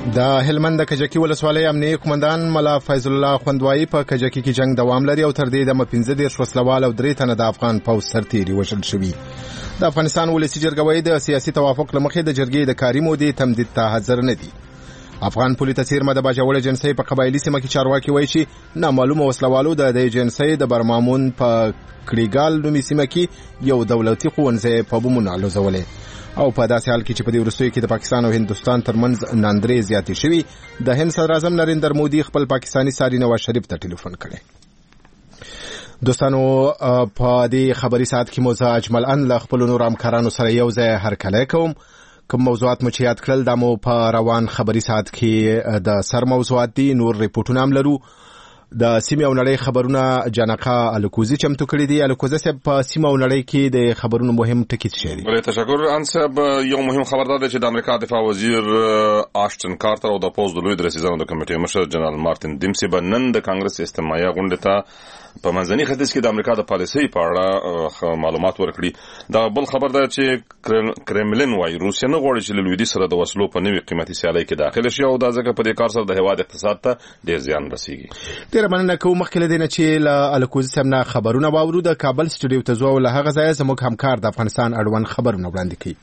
د هلمند د کجکی ولسوالۍ امنیه قومندان ملا فیض الله خوندوایی په کجکی کې جنگ دوام لري او تر دې د 15 وسلوال او 3 تنه د افغان پوځ سرتیري وژل شوي. د افغانستان ولسی جرګه د سیاسي توافق لمخې د جرګې د کاري مودې تمدید ته حاضر نه دي. افغان پولیس سیرمه د باجوړ جنسي په قبایلی سیمه کې چارواکي وایي چې نامعلومه وسلوالو د جنسي د برمامون په کړیګال نومي سیمه کې یو دولتي ښوونځی په بمونو لوزولې او په داسې حال کې چې په دې وروستیو کې د پاکستان او هندوستان ترمنځ ناندرې زیاتې شوي. د هند صدر اعظم نریندر مودي خپل پاکستاني ساري نواز شریف ته ټلیفون کړی. دوستانو په دې خبري ساعت کې مو زه اجمل ان له خپل نور همکارانو سره یو ځای هرکلی کوم. کوم موضوعات مو چې یاد کړل دا مو په روان خبري ساعت کې د سر موضوعات دي. نور ریپورټونه هم لرو. د سیمه او نړۍ خبرونه جنقه الکوزي چمتو کړی دي. الکوزي صاحب په سیمه او نړۍ کې د خبرونو مهم ټکی څه دي؟ بله تشکر ان صاحب. یو مهم خبر ده چې د امریکا دفاع وزیر آشټن کارتر او د پوز د لوی درسیزانو د کمیټې مشر جنرال مارټین ډیمسي به نن د کانګرس استماعیه غونډه ته په منځني ختیځ کې د امریکا د پالیسۍ په اړه معلومات ورکړي. دا بل خبر ده چې کرملین وايي روسیا نه غواړي چې له لویدي سره د وسلو په نوې قیمتي سیالۍ کې داخله شي او دا ځکه په دې کار سره د هیواد اقتصاد ته ډېر زیان رسیږي. ډېره مننه کوم. مخکې له دې نه چې له الکوزي صاحب نه خبرونه واورو د کابل سټوډیو ته ځو او له هغه ځایه زموږ همکار د افغانستان اړوند خبرونه وړاندې کوي.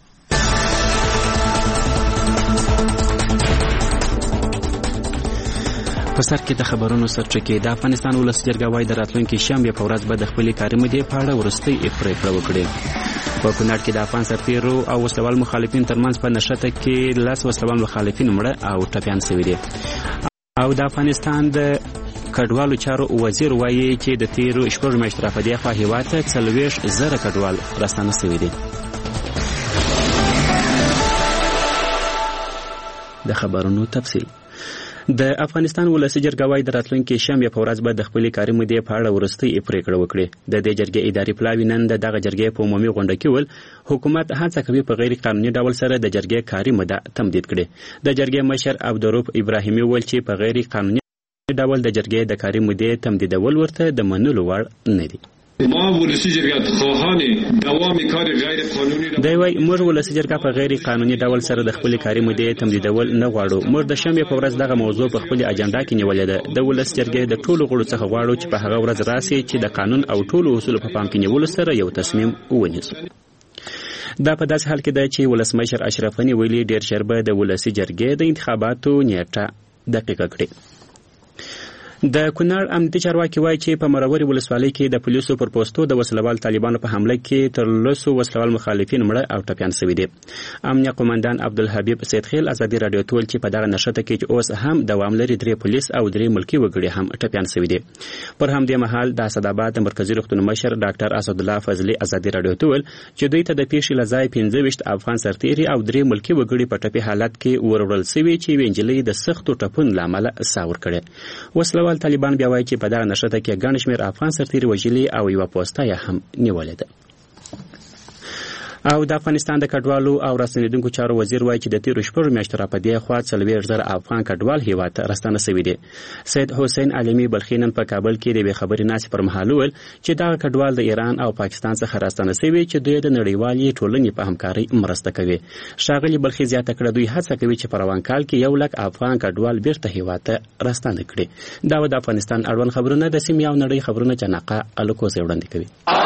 په سر کې د خبرونو سرچکه د افغانستان ولس جرګه وايي د راتلونکي شنبه په ورځ به د خپلې کاري مودې په اړه وروستۍ پریکړه وکړي. په کونړ کې د افغان سرتیرو او وسلوال مخالفین ترمنځ په نښته کې 10 وسلوال مخالفین مړه او ټپیان شوي دي. او د افغانستان د کډوالو چارو وزیر وايي چې د تیرو شپږ میاشتو په دې خوا هیواد ته 40,000 کډوال راستانه شوي دي. د خبرونو تفصیل. د افغانستان ولسی جرګه وايي د راتلونکي شنبه په ورځ به د خپلې کاري مودې په اړه وروستۍ پریکړه وکړي. د دې جرګې اداري پلاوی نن دغه جرګې په عمومي غونډه کې ول حکومت هڅه کوي په غیر قانوني ډول سره د جرګې کاري موده تمدید کړي. د جرګې مشر عبدالرؤف ابراهیمي ویل چې په غیر قانوني ډول د جرګې د کاري مودې تمدیدول ورته د منلو وړ نه دي. ما ولسی جرګه خواهان دوام کار غیر قانوني دی وايي موږ ولسی جرګه په غیر قانوني ډول سره د خپل کاري مودې تمدیدول نه غواړو. موږ د شنبه په ورځ دغه موضوع په خپل اجنډا کې نیولې ده. د ولسی جرګې د ټولو غړو څخه غواړو چې په هغه ورځ راسي چې د قانون او ټولو اصول په پام کې نیولو سره یو تصمیم ونیسو. دا په داسې حال کې ده چې ولسمشر اشرف غني ویلي ډېر ژر به د ولسی جرګې د انتخاباتو نیټه دقیقه کړي. د کونړ امنیتي چارواکي وایي چې په مروري ولسوالۍ کې د پولیسو پر پوستو د وسلوال طالبانو په حمله کې تر 10 وسلوال مخالفین مړه او ټپیان شوي دي. امنیه قومندان عبدالحبیب سیدخیل ازادي رادیو ته ویل چې په دغه نښته کې چې اوس هم دوام لري 3 پولیس او 3 ملکي وګړي هم ټپیان شوي دي. پر همدې مهال د اسداباد د مرکزي روغتون مشر ډاکټر اسدالله فضلي ازادي رادیو ته ویل چې دوی ته د پیښې لځای 15 افغان سرتیري او 3 ملکي وګړي په ټپي حالت کې وروړل شوي چې وینجلې د سختو ټپونو لامل ساور کړي. وسلوال طالبان بیا وایي چې په دغه نښته کې ګڼ شمېر افغان سرتیري وژلي او یوه پوسته یې هم نیولې ده. او د افغانستان د کډوالو او راستنیدونکو چارو وزیر وایي چې د تیرو شپږ میاشتو راپدې خوا 40,000 افغان کډوال هیواد ته راستانه شوي دي. سید حسین علمی بلخي نن په کابل کې د یوې خبرې ناستې پر مهال وویل چې دغه کډوال د ایران او پاکستان څخه راستانه شوي چې دوی د نړیوالې ټولنې په همکارۍ مرسته کوي. ښاغلي بلخي زیاته کړه دوی هڅه کوي چې په روان کال کې 100,000 افغان کډوال بیرته هیواد ته راستانه کړي. دا د افغانستان اړوند خبرونه د سیمې او نړۍ خبرونه جنقه الکوزي وړاندې کوي.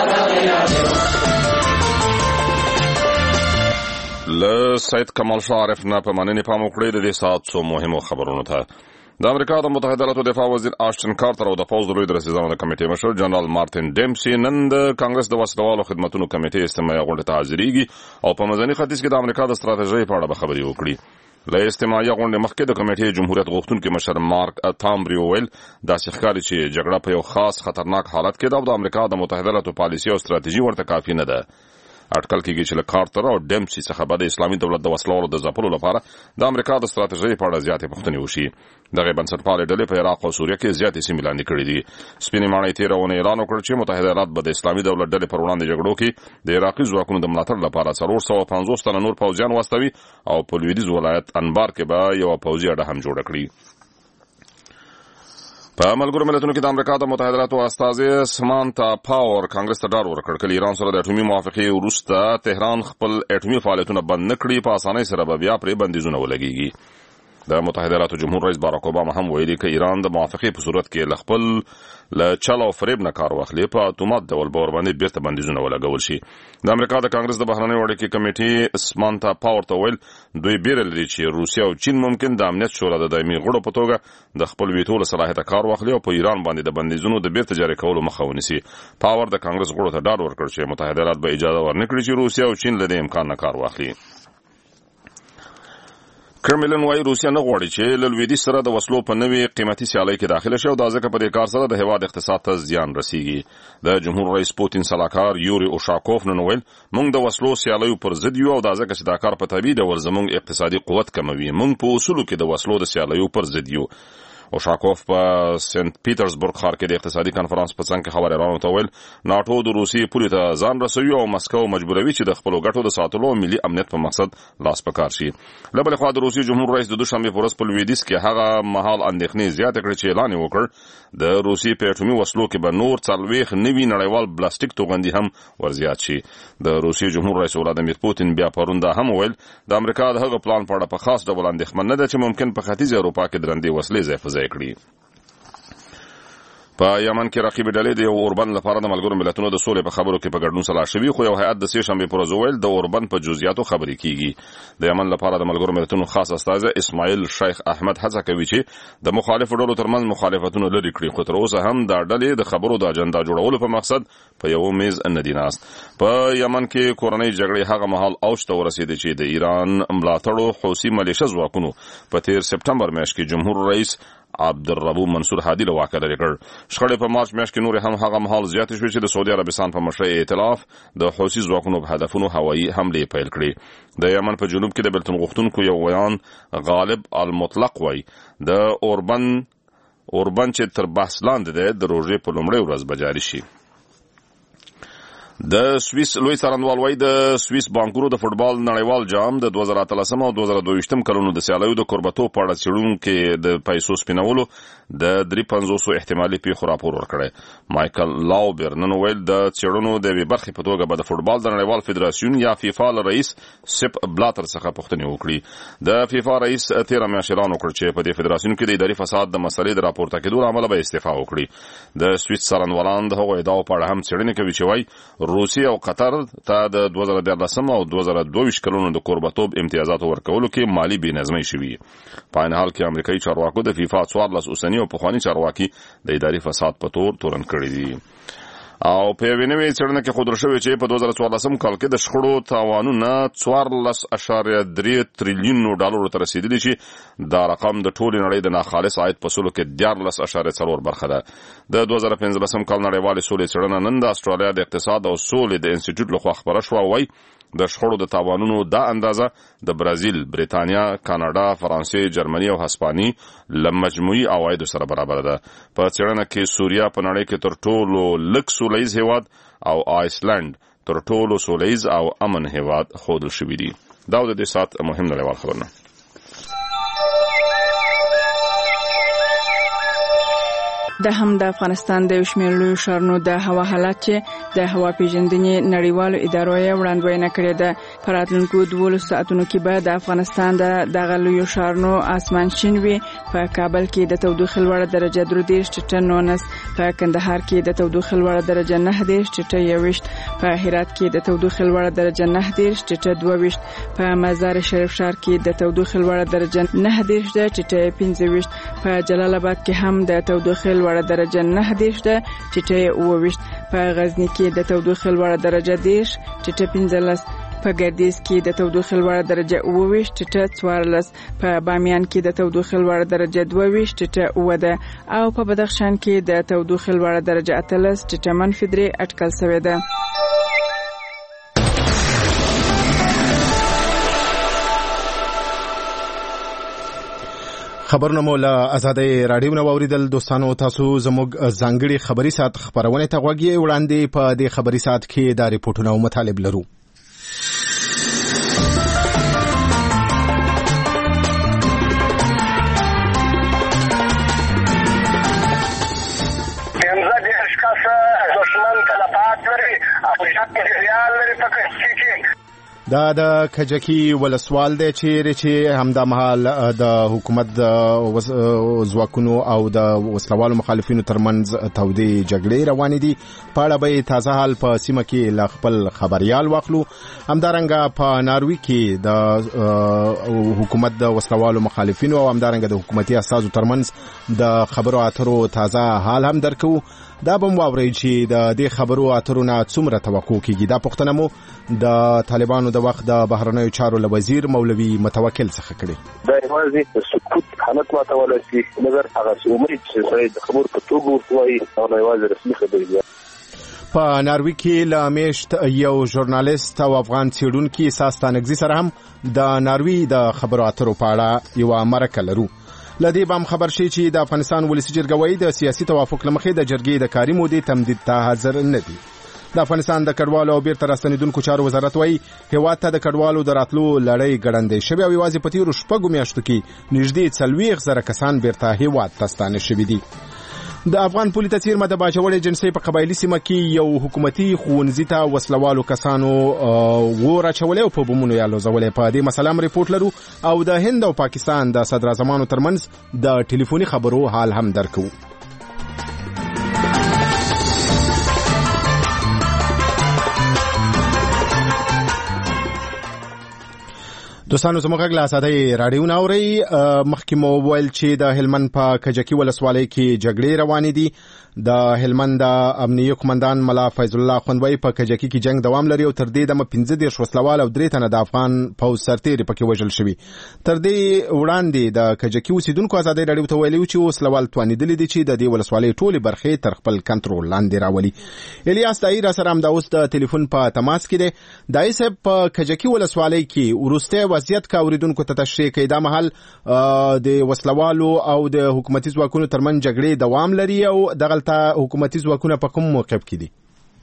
له سید کمال شارف نه په مننې پام وکړئ د دې ساعت څو مهمو خبرونو ته. د امریکا د متحده ایالاتو دفاع وزیر آشټن کارتر او د پوز د لوی درسیزانو د کمیټې مشر جنرال مارټین ډیمسي نن د کانګرس د وسلوالو خدمتونو کمیټې استماعیه غونډې ته حاضرېږي او په منځني ختیځ کې د امریکا د ستراتیژۍ په اړه به خبرې وکړي. له استماعیه غونډې مخکې د کمیټې جمهوریت غوښتونکي مشر مارک تامبری وویل داسې ښکاري چې جګړه په یو خاص خطرناک حالت کې ده او د امریکا د متحده ایالاتو پالیسي او ستراتیژي ورته کافي نه ده. اټکل کېږي چې له کارتر او ډیمسي څخه به د اسلامي دولت د وسلوالو د ځپلو لپاره د امریکا د ستراتیژۍ په اړه زیاتې پوښتنې وشي. دغه بنسټپالې ډلې په عراق او سوریه کې زیاتې سیمې لاندې کړې دي. سپینې ماڼۍ تېره اونۍ اعلان وکړ چې متحده ایالات به د اسلامي دولت ډلې پر وړاندې جګړو کې د عراقي ځواکونو د ملاتړ لپاره 450 تنه نور پوځیان واستوي او په لویدیځ ولایت انبار کې به یوه پوځي اډه هم جوړه کړي. په ملګرو ملتونو کې د امریکا د متحده ایالاتو استازي سمانتا پاور کانګرس ته ډاډ ورکړ چې ایران سره د اټومي موافقې وروسته تهران خپل اټومي فعالیتونه بند نه کړي په اسانۍ سره به بیا پرې بندیزونه ولګېږي. د متحده ایالاتو جمهور رئیس باراک اوباما هم ویلي چې ایران د موافقې په صورت کې له خپل له چل او فریب نه کار واخلي په اتومات ډول به ورباندې بیرته بندیزونه ولګول شي. د امریکا د کانګرس د بهرنیو اړیکو کمیټې سمانتا پاور ته ویل دوی بیره لري چې روسیا او چین ممکن د امنیت شورا د دایمي غړو په توګه د خپل ویټو له صلاحیت کار واخلي او په ایران باندې د بندیزونو د بیرته جاري کولو مخه ونیسي. پاور د کانګرس غړو ته ډاډ ورکړ چې متحده ایالات به اجازه ورنکړي چې روسیا او چین له دې امکان نه کار واخلي. کرملن وايي روسیا نه غواړي چې له لویدیځ سره د وسلو په نوې قیمتي سیالۍ کې داخله شي او دا ځکه په دې کار سره د هیواد اقتصاد ته زیان رسیږي. د جمهور رئیس پوتین سلاکار یوري اوشاکوف نن ویل موږ د وسلو سیالیو پر ضد یو او دا ځکه چې دا کار په طبیعي ډول زموږ اقتصادي قوت کموي. موږ په اصولو کې د وسلو د سیالیو پر ضد یو. اوشاکوف په سنت پیټرزبورګ ښار کې د اقتصادي کانفرنس په څنګ کې خبريالانو ته ویل ناتو د روسیې پولې ته ځان رسوي او مسکو مجبوروي چې د خپلو ګټو د ساتلو او ملي امنیت په مقصد لاس په کار شي. له بلې خوا د روسیې جمهور رئیس د دوشنبې په ورځ په لویدیځ کې هغه مهال اندېښنې زیاتې کړې چې اعلان یې وکړ د روسیې په اټومي وسلو کې به نور 40 نوي نړیوال بلاستیک توغندي هم ورزیات شي. د روسیې جمهور رئیس ولادیمیر پوتین بیا پرون دا هم ویل د امریکا د هغه پلان په اړه په خاص ډول اندېښمن نه ده چې ممکن په ختیځ اروپا کې درندې وسلې ځای په ځای کړي. په یمن کې رقیب ډلې د اوربن لپاره د ملګرو ملتونو د سولې په خبرو کې په ګډون سلا شوي خو یو هیئت د سه شنبې پر ورځ ویل د اوربن په جزئیاتو خبرې کیږي. د یمن لپاره د ملګرو ملتونو خاص استازی اسماعیل شیخ احمد هڅه کوي چې د مخالفو ډلو ترمنځ مخالفتونه لرې کړي خو تر اوسه هم د ډلې د خبرو د اجنډا جوړولو په مقصد په یو میز نه دي ناست. په یمن کې کورنۍ جګړې هغه مهال اوج ته ورسېدې چې د ایران ملاتړو حوثي ملیشه ځواکونو په 13 سپټمبر میاشت کې جمهور رئیس عبدالربو منصور هادي له واکه لرې کړ. شخړې په مارچ میاشت کې نور هم هغه مهال زیاتې شوې چې د سعودي عربستان په مشرۍ ائتلاف د حوثي ځواکونو په هدفونو هوایي حملې پیل کړې. د یمن په جنوب کې د بېلتون غوښتونکو یو ویان غالب المطلق وایي د اوربن چې تر بحث لاندې دی د روژې په لومړۍ ورځ به جاري شي. د سویس لوی څارنوال وايي د سویس بانکونو د فوټبال نړیوال جام د 2013 او 2022 کلونو د سیالیو د کوربتو په اړه څېړونکو د پیسو سپینولو د 350 احتمالي پیښو راپور ورکړی. مایکل لاوبر نن ویل د څېړنو د یوې برخې په توګه به د فوټبال د نړیوال فدراسیون یا فیفا له رئیس سپ بلاتر څخه پوښتنې وکړي. د فیفا رئیس 13 میاشتې اعلان وکړ چې په دې فدراسیون کې د اداري فساد د مسلې د راپورته کېدو له امله به استعفا وکړي. د سویس څارنوالان د هغو ادعاو په اړه هم څېړنې کوي چې وایي روسیه او قطر ته د 2014 او 2022 کلونو د کوربتوب امتیازاتو ورکولو کې مالی بېنظمۍ شوي. په عین حال کې امریکایي چارواکو د فیفا 14 اوسني او پخواني چارواکي د اداري فساد په تور تورن کړي دي. او په یوې نوې څېړنه کې ښودل شوې چې په 2014 کال کې د شخړو تاوانونه 14.3 تریلیون ډالرو ته رسیدلي چې دا رقم د ټولې نړۍ د ناخالص عاید په سلو کې 14.4 برخه ده. د 2015 کال نړیوالې سولې څېړنه نن د استرالیا د اقتصاد او سولې د انسټیټیوټ لخوا خپره شوه او وایي د شخړو د تاوانونو دا اندازه د برازیل، بریتانیا، کاناډا، فرانسې، جرمني او هسپاني له مجموعي عوایدو سره برابر ده. په څېړنه کې سوریا په نړۍ کې تر ټولو لږ سولیز هیواد او آیسلند تر ټولو سولیز او امن هیواد ښودل شوي دي. دا د دې ساعت مهم نړیوال خبرونه. د هم د افغانستان د شمېر لویو ښارونو د هوا حالات چې د هوا پیژندنې نړیوالو ادارو یې وړاندوینه کړې ده. په راتلونکو 12 ساعتونو کې به د افغانستان د دغه لویو ښارونو اسمان شین وي. په کابل کې د تودوخې لوړه درجه 33 ټیټه 19، په کندهار کې د تودوخې لوړه درجه 9 ټیټه 21، په هرات کې د تودوخې لوړه درجه 9 ټیټه 22، په مزار شریف ښار کې د تودوخې لوړه درجه 9 ټیټه 25، په جلال آباد کې هم د تودوخې لوړه درجه 9 ده ټیټه 28، په غزنی کې د تودوخې لوړه درجه 10 ټیټه 15، په ګردیز کې د تودوخې لوړه درجه 28 ټیټه 14، په بامیان کې د تودوخې لوړه درجه 22 ټیټه 9 ده او په بدخشان کې د تودوخې لوړه درجه 18 ټیټه -3 اټکل شوې ده. خبرونه مو له آزادۍ راډیو نه واوریدل. دوستانو تاسو زموږ ځانګړي خبري ساعت خبرونه ته غوږی وړاندې په دې خبري ساعت کې د ریپورتونو او مطالب لرو. دا د کجکی ولسوال دی چې همدا مهال د حکومت ځواکونو او د وسلوالو مخالفینو ترمنځ تودې جګړې روانې دي. په اړه به تازه حال په سیمه کې له خپل خبريال واخلو. همدارنګه په ناروی کې د حکومت د وسلوالو مخالفینو او همدارنګه د حکومتي اساسو ترمنځ د خبرو اترو تازه حال هم درکو. دا به مو واورئ چې د دې خبرو اترو نه څومره توقع کیږي. دا پوښتنه مو د طالبانو د وخت د بهرنیو چارو له وزیر مولوي متوکل څخه کړې. دا یوازې سکوت حالت ماتولی شي مګر هغه امید چې د خبرو په توګه ورته وایي هغه یوازې رسمي خبرې دي. په ناروی کې له میشت یو ژورنالیست او افغان څېړونکي اساس تانګزي سره هم د ناروی د خبرو اترو په اړه یوه مرکه لرو. لدی بام خبر شي چې د افغانستان ولسی جرګه د سیاسي توافق لمخې د جرګې د کاري مودې تمدید ته حاضر نه دي. د افغانستان د کډوالو او بیرته راستنیدونکو چارو وزارت وایي هیواد ته د کډوالو د راتلو لړۍ ګړندۍ شوې او یوازې په تیرو شپږو میاشتو کې نږدې 40,000 کسان بیرته هیواد ته ستانه شوي دي. د افغان پولیس څیرمه د باجوړې جنسي په قبایلی سیمه کې یو حکومتي ښوونځي ته وسلوالو کسانو ور اچولې او په بمونو یې لوزولې. په دې مسله ریپورت لرو او د هند او پاکستان د صدر اعظمانو ترمنځ د ټلیفوني خبرو حال هم درکو. دوستانو زموږ غږ له اساسي رادیو ناوري مخکې مو ویل چې د هلمند په کجکی ولسوالۍ کې جګړې روانې دي. د هلمند امنیه قومندان ملا فیض الله خوندوی په کجکی کې جنگ دوام لري او تر دې دمه 15 وسلوال او 3 تنه د افغان پوځ سرتیري پکې وژل شوي. تر دې وړاندې د کجکی اوسیدونکو ازادي رادیو ته ویلي چې وسلوال توانیدل دي چې د دې ولسوالۍ ټولې برخې تر خپل کنټرول لاندې راولي. الیاس دایر سره هم د اوس د ټلیفون په تماس کې دی. دای صاحب په کجکی ولسوالۍ کې ورسته وضعیت کا اوریدونکو ته تشریح کوي. دا مهال د وسلوالو او د حکومتي ځواکونو ترمنځ جګړې دوام لري او دغه حکومتي ځواکونه په کوم موقف کې دي؟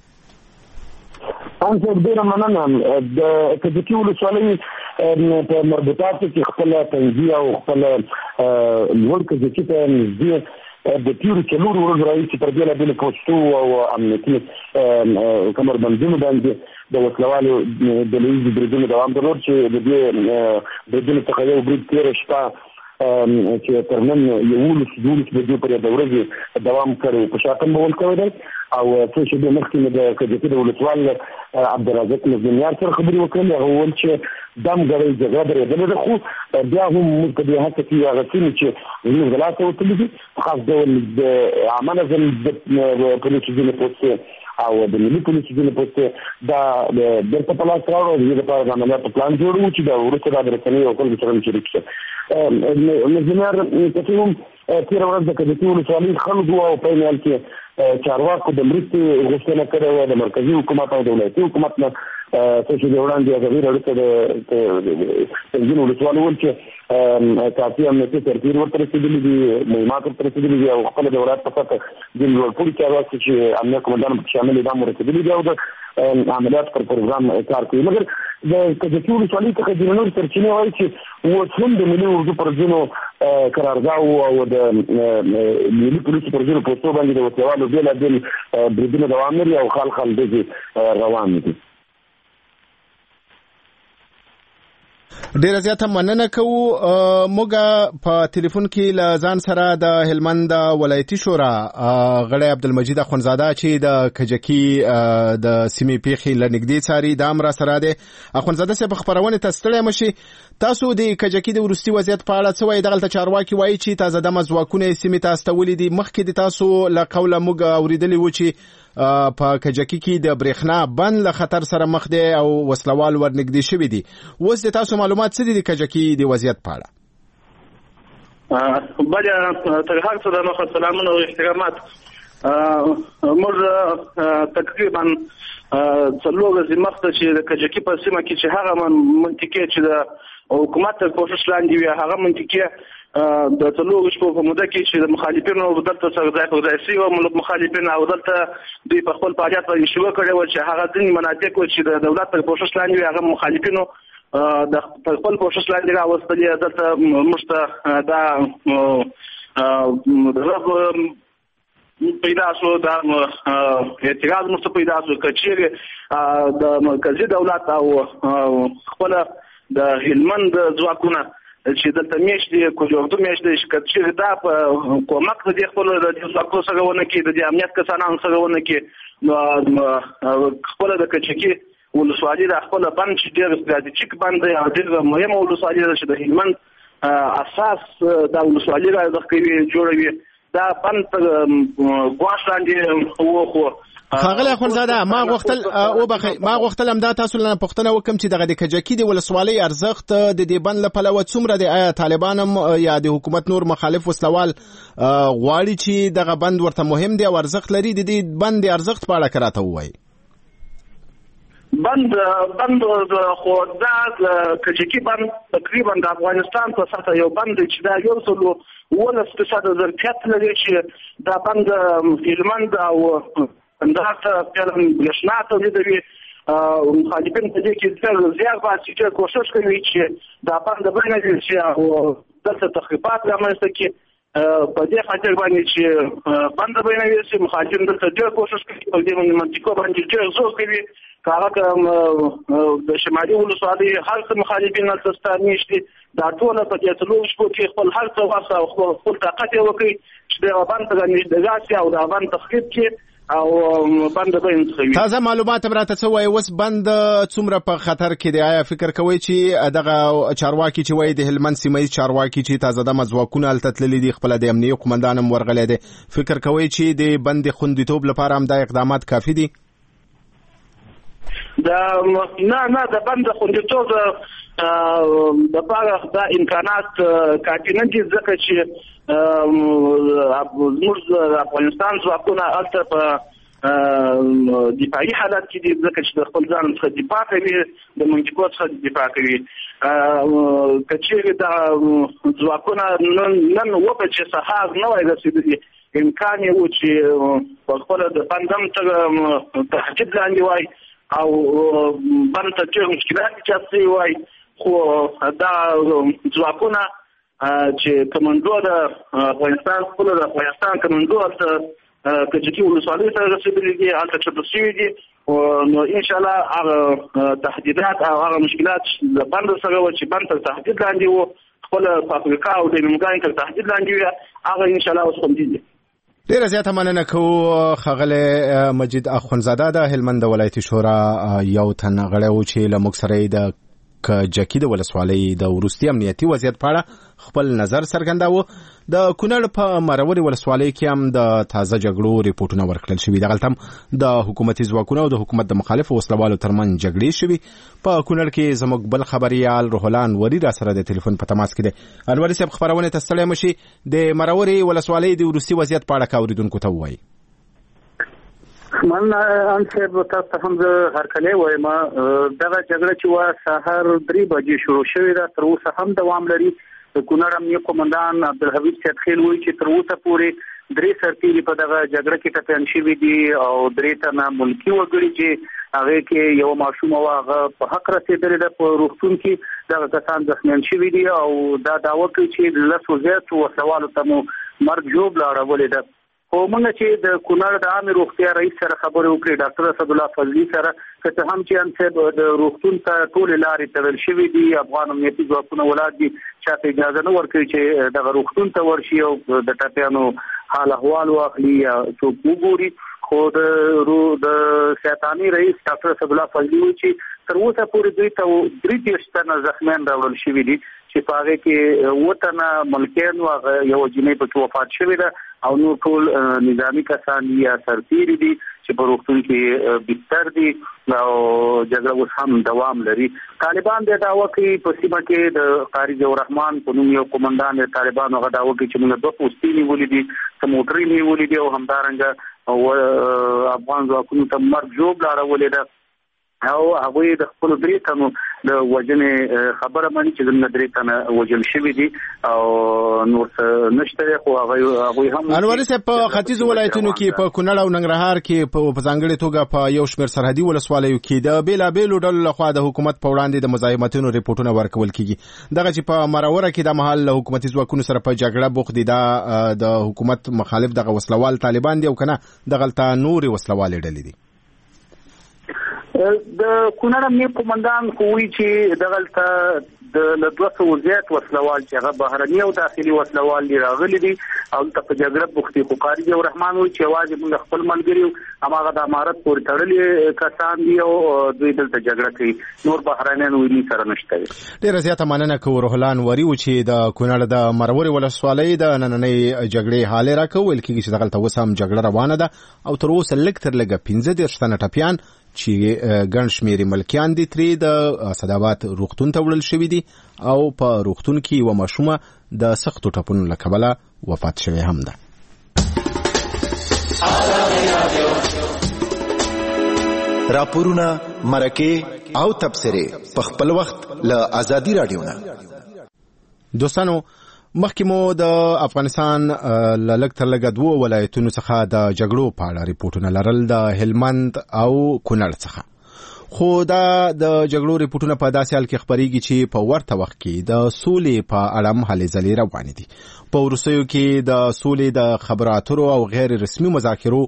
انځور ډیره مننه. د کجکی ولسوالۍ په مربوطاتو کې خپل تنظیم او خپل لوړ کجکی ته نږدې د تیرو څلورو ورځو راهیسې پر بېلابېلو پوسټو او امنیتي کمربندونو باندې د وسلوالو د لویزو بریدونو دوام درلود چې د دې بریدونو څخه یو برید تېره شپه چې تر نن 11 بجې پورې د ورځې دوام کړی په شاکم بول کوي دی او څه چې د مخکې د کجکی د ولسوال عبدالرزاق نظمیار سره خبرې وکړلې. هغه وویل چې دم ګړۍ جګړه درېدلې ده خو بیا هم موږ په دې هڅه کې هغه سیمې چې زموږ د لاسه وتلي دي په خاص ډول د عامه نظم د پولیسو ځینې پوستې او د ملي پولیسو ځینې پوستې دا بیرته په لاس راوړو. د دې لپاره د عملیاتو پلان جوړوو چې د وروسته دا د رسنیو او خلکو سره شریک شي. نظمیار چې هم تېره ورځ د کجکی ولسوالۍ خلکو او په عین حال کې چارواکو د مرستې غوښتنه کړې وه د مرکزي حکومت او د ولایتي حکومت نه. څه چې د وړاندې ازادي راډیو ته د ځینو ولسوالو وویل چې کافي امنیتي سرتیري ورته رسېدلي دي، مهمات ورته رسېدلي دي او خپله د ولایت په سطحه ځینې لوړپوړي چارواکي چې امنیه قومندان پکې شامل دي دا هم رسېدلي دي او د عملیاتو پر پروګرام کار کوي. مګر د کجکی ولسوالۍ څخه ځینې نورې سرچینې وایي چې اوس هم د ملي اردو پر ځینو قرارګاهو او د ملي پولیسو پر ځینو پوستو باندې د وسلوالو بېلابېل بریدونه دوام لري او خال ډزې روان دي. ډیره زیاته مننه کوو. موږ په ټلیفون کې له ځان سره د هلمند ولایتي شورا غړی عبدالمجید اخونزاده چې د کجکی د سیمې پیښې له نږدې څاري دا هم را سره دی. اخونزاده صاحب خپرونې ته ستړی مشي. تاسو د کجکی د وروستي وضعیت په اړه څه وایي؟ دغلته چارواکي وایي چې تازه دمه ځواکونه یې سیمې ته استولي دي. مخکې د تاسو له قوله موږ اورېدلي وو چې په کجکی کې د برېښنا بند له خطر سره مخ دی او وسلوال ورنږدې شوي دي. اوس د تاسو معلومات څه دي د کجکی د وضعیت په اړه؟ بله تر هر څه د مخه سلامونه او احترامات. موږ تقریبا 4 ورځې مخته چې د کجکی په سیمه کې چې هغه منطقې چې د حکومت تر پوښښ لاندې وي هغه منطقې د 4 شپو په موده کې چې د مخالفینو دلته سره ځای پر ځای شوي وو مخالفین او دلته دوی په خپل فعالیت باندې شروع کړی وو چې هغه ځینې مناطق وو چې د دولت تر پوښښ لاندې وي هغه مخالفینو د خپل پوښښ لاندې راوستلې. دلته موږ ته دا پیدا شو دا اعتراض مست پیدا شو کچېره د مرکزی دولت او خپل د هلمند ځواکونه چې دلته میشتې کوجورتو میشتې کچېره دا په کومک د خپل د ځواکونو سره ونه کې د امنیت کسانو سره ونه کې نو خپل د کچکی ولسوالۍ د خپل بند چې ډېر استراتیژیک بند دی او ډېر مهمه ولسوالۍ ده چې د هلمند اساس د ولسوالۍ را کوي جوړوي دا بند ګواښ لاندې وخو ښاغلی اخوندزاده ما غوښتل همدا تاسو نه پوښتنه وکړم چې دغه د کجکي د ولسوالۍ ارزښت د دې بند له پلوه څومره دی؟ آیا طالبان هم یا د حکومت نور مخالف وسلوال غواړي چې دغه بند ورته مهم دی او ارزښت لري؟ د دې بند د ارزښت په اړه که راته ووایي. بند خو دا کجکي بند تقریبا د افغانستان په سطح یو بند چې دا 1.19% ظرفیت لري چې دا بند هلمند او کندهار ته برېښنا تولیدوي. مخالفین په دې کې ډېر زیات باسي چې کوشش کوي چې دا بند بنوي چې دلته تخریبات رامنځته کړي په دې خاطر باندې چې بند بنوي چې مخالفین دلته ډېر کوشش کوي په دې منطقو باندې ډېر زور کوي. کاغه د شمالي ولسوالۍ هر څه مخالفین دلته میشتي دا ټول په دې څلور شپو کې خپل هر څه واسه او خپل طاقت یې وکړي چې د بند ته نږدې او د بند تخریب کې او بند به انتخابي. تازه معلومات براته څه وایي اوس بند څومره په خطر کې دی؟ آیا فکر کوئ چې دغه چارواکي چې وایي د هلمند سیمه ییز چارواکي چې تازه دمه ځواکونه هلته تللي دي خپله د امنیې قومندان هم ورغلی دی، فکر کوئ چې د بند خوندیتوب لپاره هم دا اقدامات کافي دي؟ نه د بند خوندیتوب دپاره دا امکانات کافي نه دي ځکه چې زموږ د افغانستان ځواکونه هلته په دفاعي حالت کې دي ځکه چې د خپل ځان څخه دفاع کوي د منطقو څخه دفاع کوي. که چېرې دا ځواکونه نن وبجې سهار نه وای رسېدلي امکان یې و چې په خپله د بند هم تهدید لاندې وای او بند ته ډېر مشکلات ایجاد شوي وای، خو دا ځواکونه چې کمنډو د افغانستان خپله د افغانستان کمنډو هلته کجکي ولسوالۍ ته رسېدلي دي، هلته چمتو شوي دي. نو انشاءالله هغه تهدیدات او هغه مشکلات د بند سره وه چې بند تر تهدید لاندې و، خپله فابریکه او د نیمګانې تر تهدید لاندې وي، هغه انشاءالله اوس خوندي دي. ډیره زیاته مننه کوو ښاغلی مجید اخوندزاده د هلمند ولایتي شورا یو تن غړی و چې له موږ سره یې د کجکي د ولسوالۍ د وروستي امنیتي وضعیت په اړه خپل نظر څرګنداوه. د کونړ په مرورې ولسوالۍ کې هم د تازه جګړو ریپورټونه ورکړل شوي. دغلته هم د حکومتي ځواکونو او د حکومت د مخالفو وسلوالو ترمنځ جګړې شوي. په کونړ کې زموږ بل خبریال روح الله انوري را سره د ټلیفون په تماس کې دی. انوري صاحب خبرونه ته ستړی مشي، د مرورې ولسوالۍ د وروستي وضعیت په اړه اوریدونکو ته ووایي. من انصب تاسو هم هرکلی وایم دغه جګړه چې وا سحر 3 بجې شروع شوې ده تر اوسه هم دوام لري. د کونړ امنیه قومندان عبدالحبیب سیدخیل وایي چې تر اوسه پورې 3 سرتیري په دغه جګړه کې ټپیان شوي دي او 3 تنه ملکي وګړي چې هغه کې یو ماشوم او هغه په حق رسېدلی ده په روغتون کې دغه کسان زخمیان شوي دي او دا دعوه کوي چې 10 زیات وسلوالو ته مو مرګ ژوبله اړولې ده. خو موږ چې د کونړ د عامې روغتیا رئیس سره خبرې وکړې ډاکټر اسدالله فضلي سره که هم چې انصب د روغتون ته ټولې لارې تړل شوي دي، افغان امنیتي ځواکونه ولاړ دي چاته اجازه نه ورکوي چې دغه روغتون ته ورشي او د ټپیانو حال احوال واخلي یا څوک وګوري. خو د شیطاني رئیس ډاکټر اسدالله فضلي وایي چې تر اوسه پورې دوی ته 33 تنه زخمیان راوړل شوي دي چې په هغې کې 7 تنه ملکیان و، یو جنۍ پکې وفات شوې ده او نور ټول نظامي کسان دي یا سرتیري دي چې په روغتون کې بستر دي او جګړه اوس هم دوام لري. طالبان د دعوه کوي په سیمه کې د قاری ضیاء الرحمن په نوم یو قومندان د طالبانو هغه دعوه کوي چې موږ 2 پوستې نیولې دي، څه موټرې نیولې دي او همدارنګه افغان ځواکونو ته مرګ ژوبله اړولې ده. او هغه د خپل درې تنو د وجنې خبره باندې چې د درې تنه وجل شوی دي او نور نشته خو هغه هم انور صاحب په ختیځ ولایتونو کې په کونړ او ننګرهار کې په ځانګړي توګه په یو شمېر سرحدي ولسوالیو کې د بیلابېلو ډلو لخوا د حکومت په وړاندې د مزاحمتونو ریپورتونه ورکول کیږي دغه چې په مراوره کې د محل له حکومتي ځواکونو سره په جګړه بوخت دي د حکومت مخالف دغه وسلوال طالبان دي او کنه دغلته نور وسلوال ډلې دي د کونړ امنیت قومندان کوي چې دغلته د 200 زیات وسلوال چې هغه بهرني او داخلي وسلوال راغلي دي او په جګړه بوختي خو قاری رحمان وي چې واجب موږ خپل ملګریو هغه د امارت پورې تړلې کسان دي او دوی دلته جګړه کوي نور بهرنیان ویني سره نشته ډیره زیاته مننه کوم روحلان وری و چې د کونړ د مروري ولسوالۍ د نننۍ جګړې حال راکول کیږي چې دغلته وسام جګړه روانه ده او تر اوسه لږ تر لږه 15 تنه ټپيان چې ګڼ شمېر ملکیان دي ترې د اسداباد روغتون ته وړل شوي دي او په روغتون کې یوه ماشومه د سختو ټپونو له کبله وفات شوې هم ده. راپورونه مرکې او تبصرې په خپل وخت له آزادي رادیو نه. دوستانو مخکې مو د افغانستان لږ تر لږه 2 ولایتونو څخه د جګړو په اړه ریپورتونه لرل د هلمند او کونړ څخه خو دا د جګړو ریپورتونه په داسې حال کې خبرېږي چې په ورته وخت کې د سولې په اړه هم هلې ځلې روانې دي. په وروستیو کې د سولې د خبرو اترو او غیر رسمي مذاکرو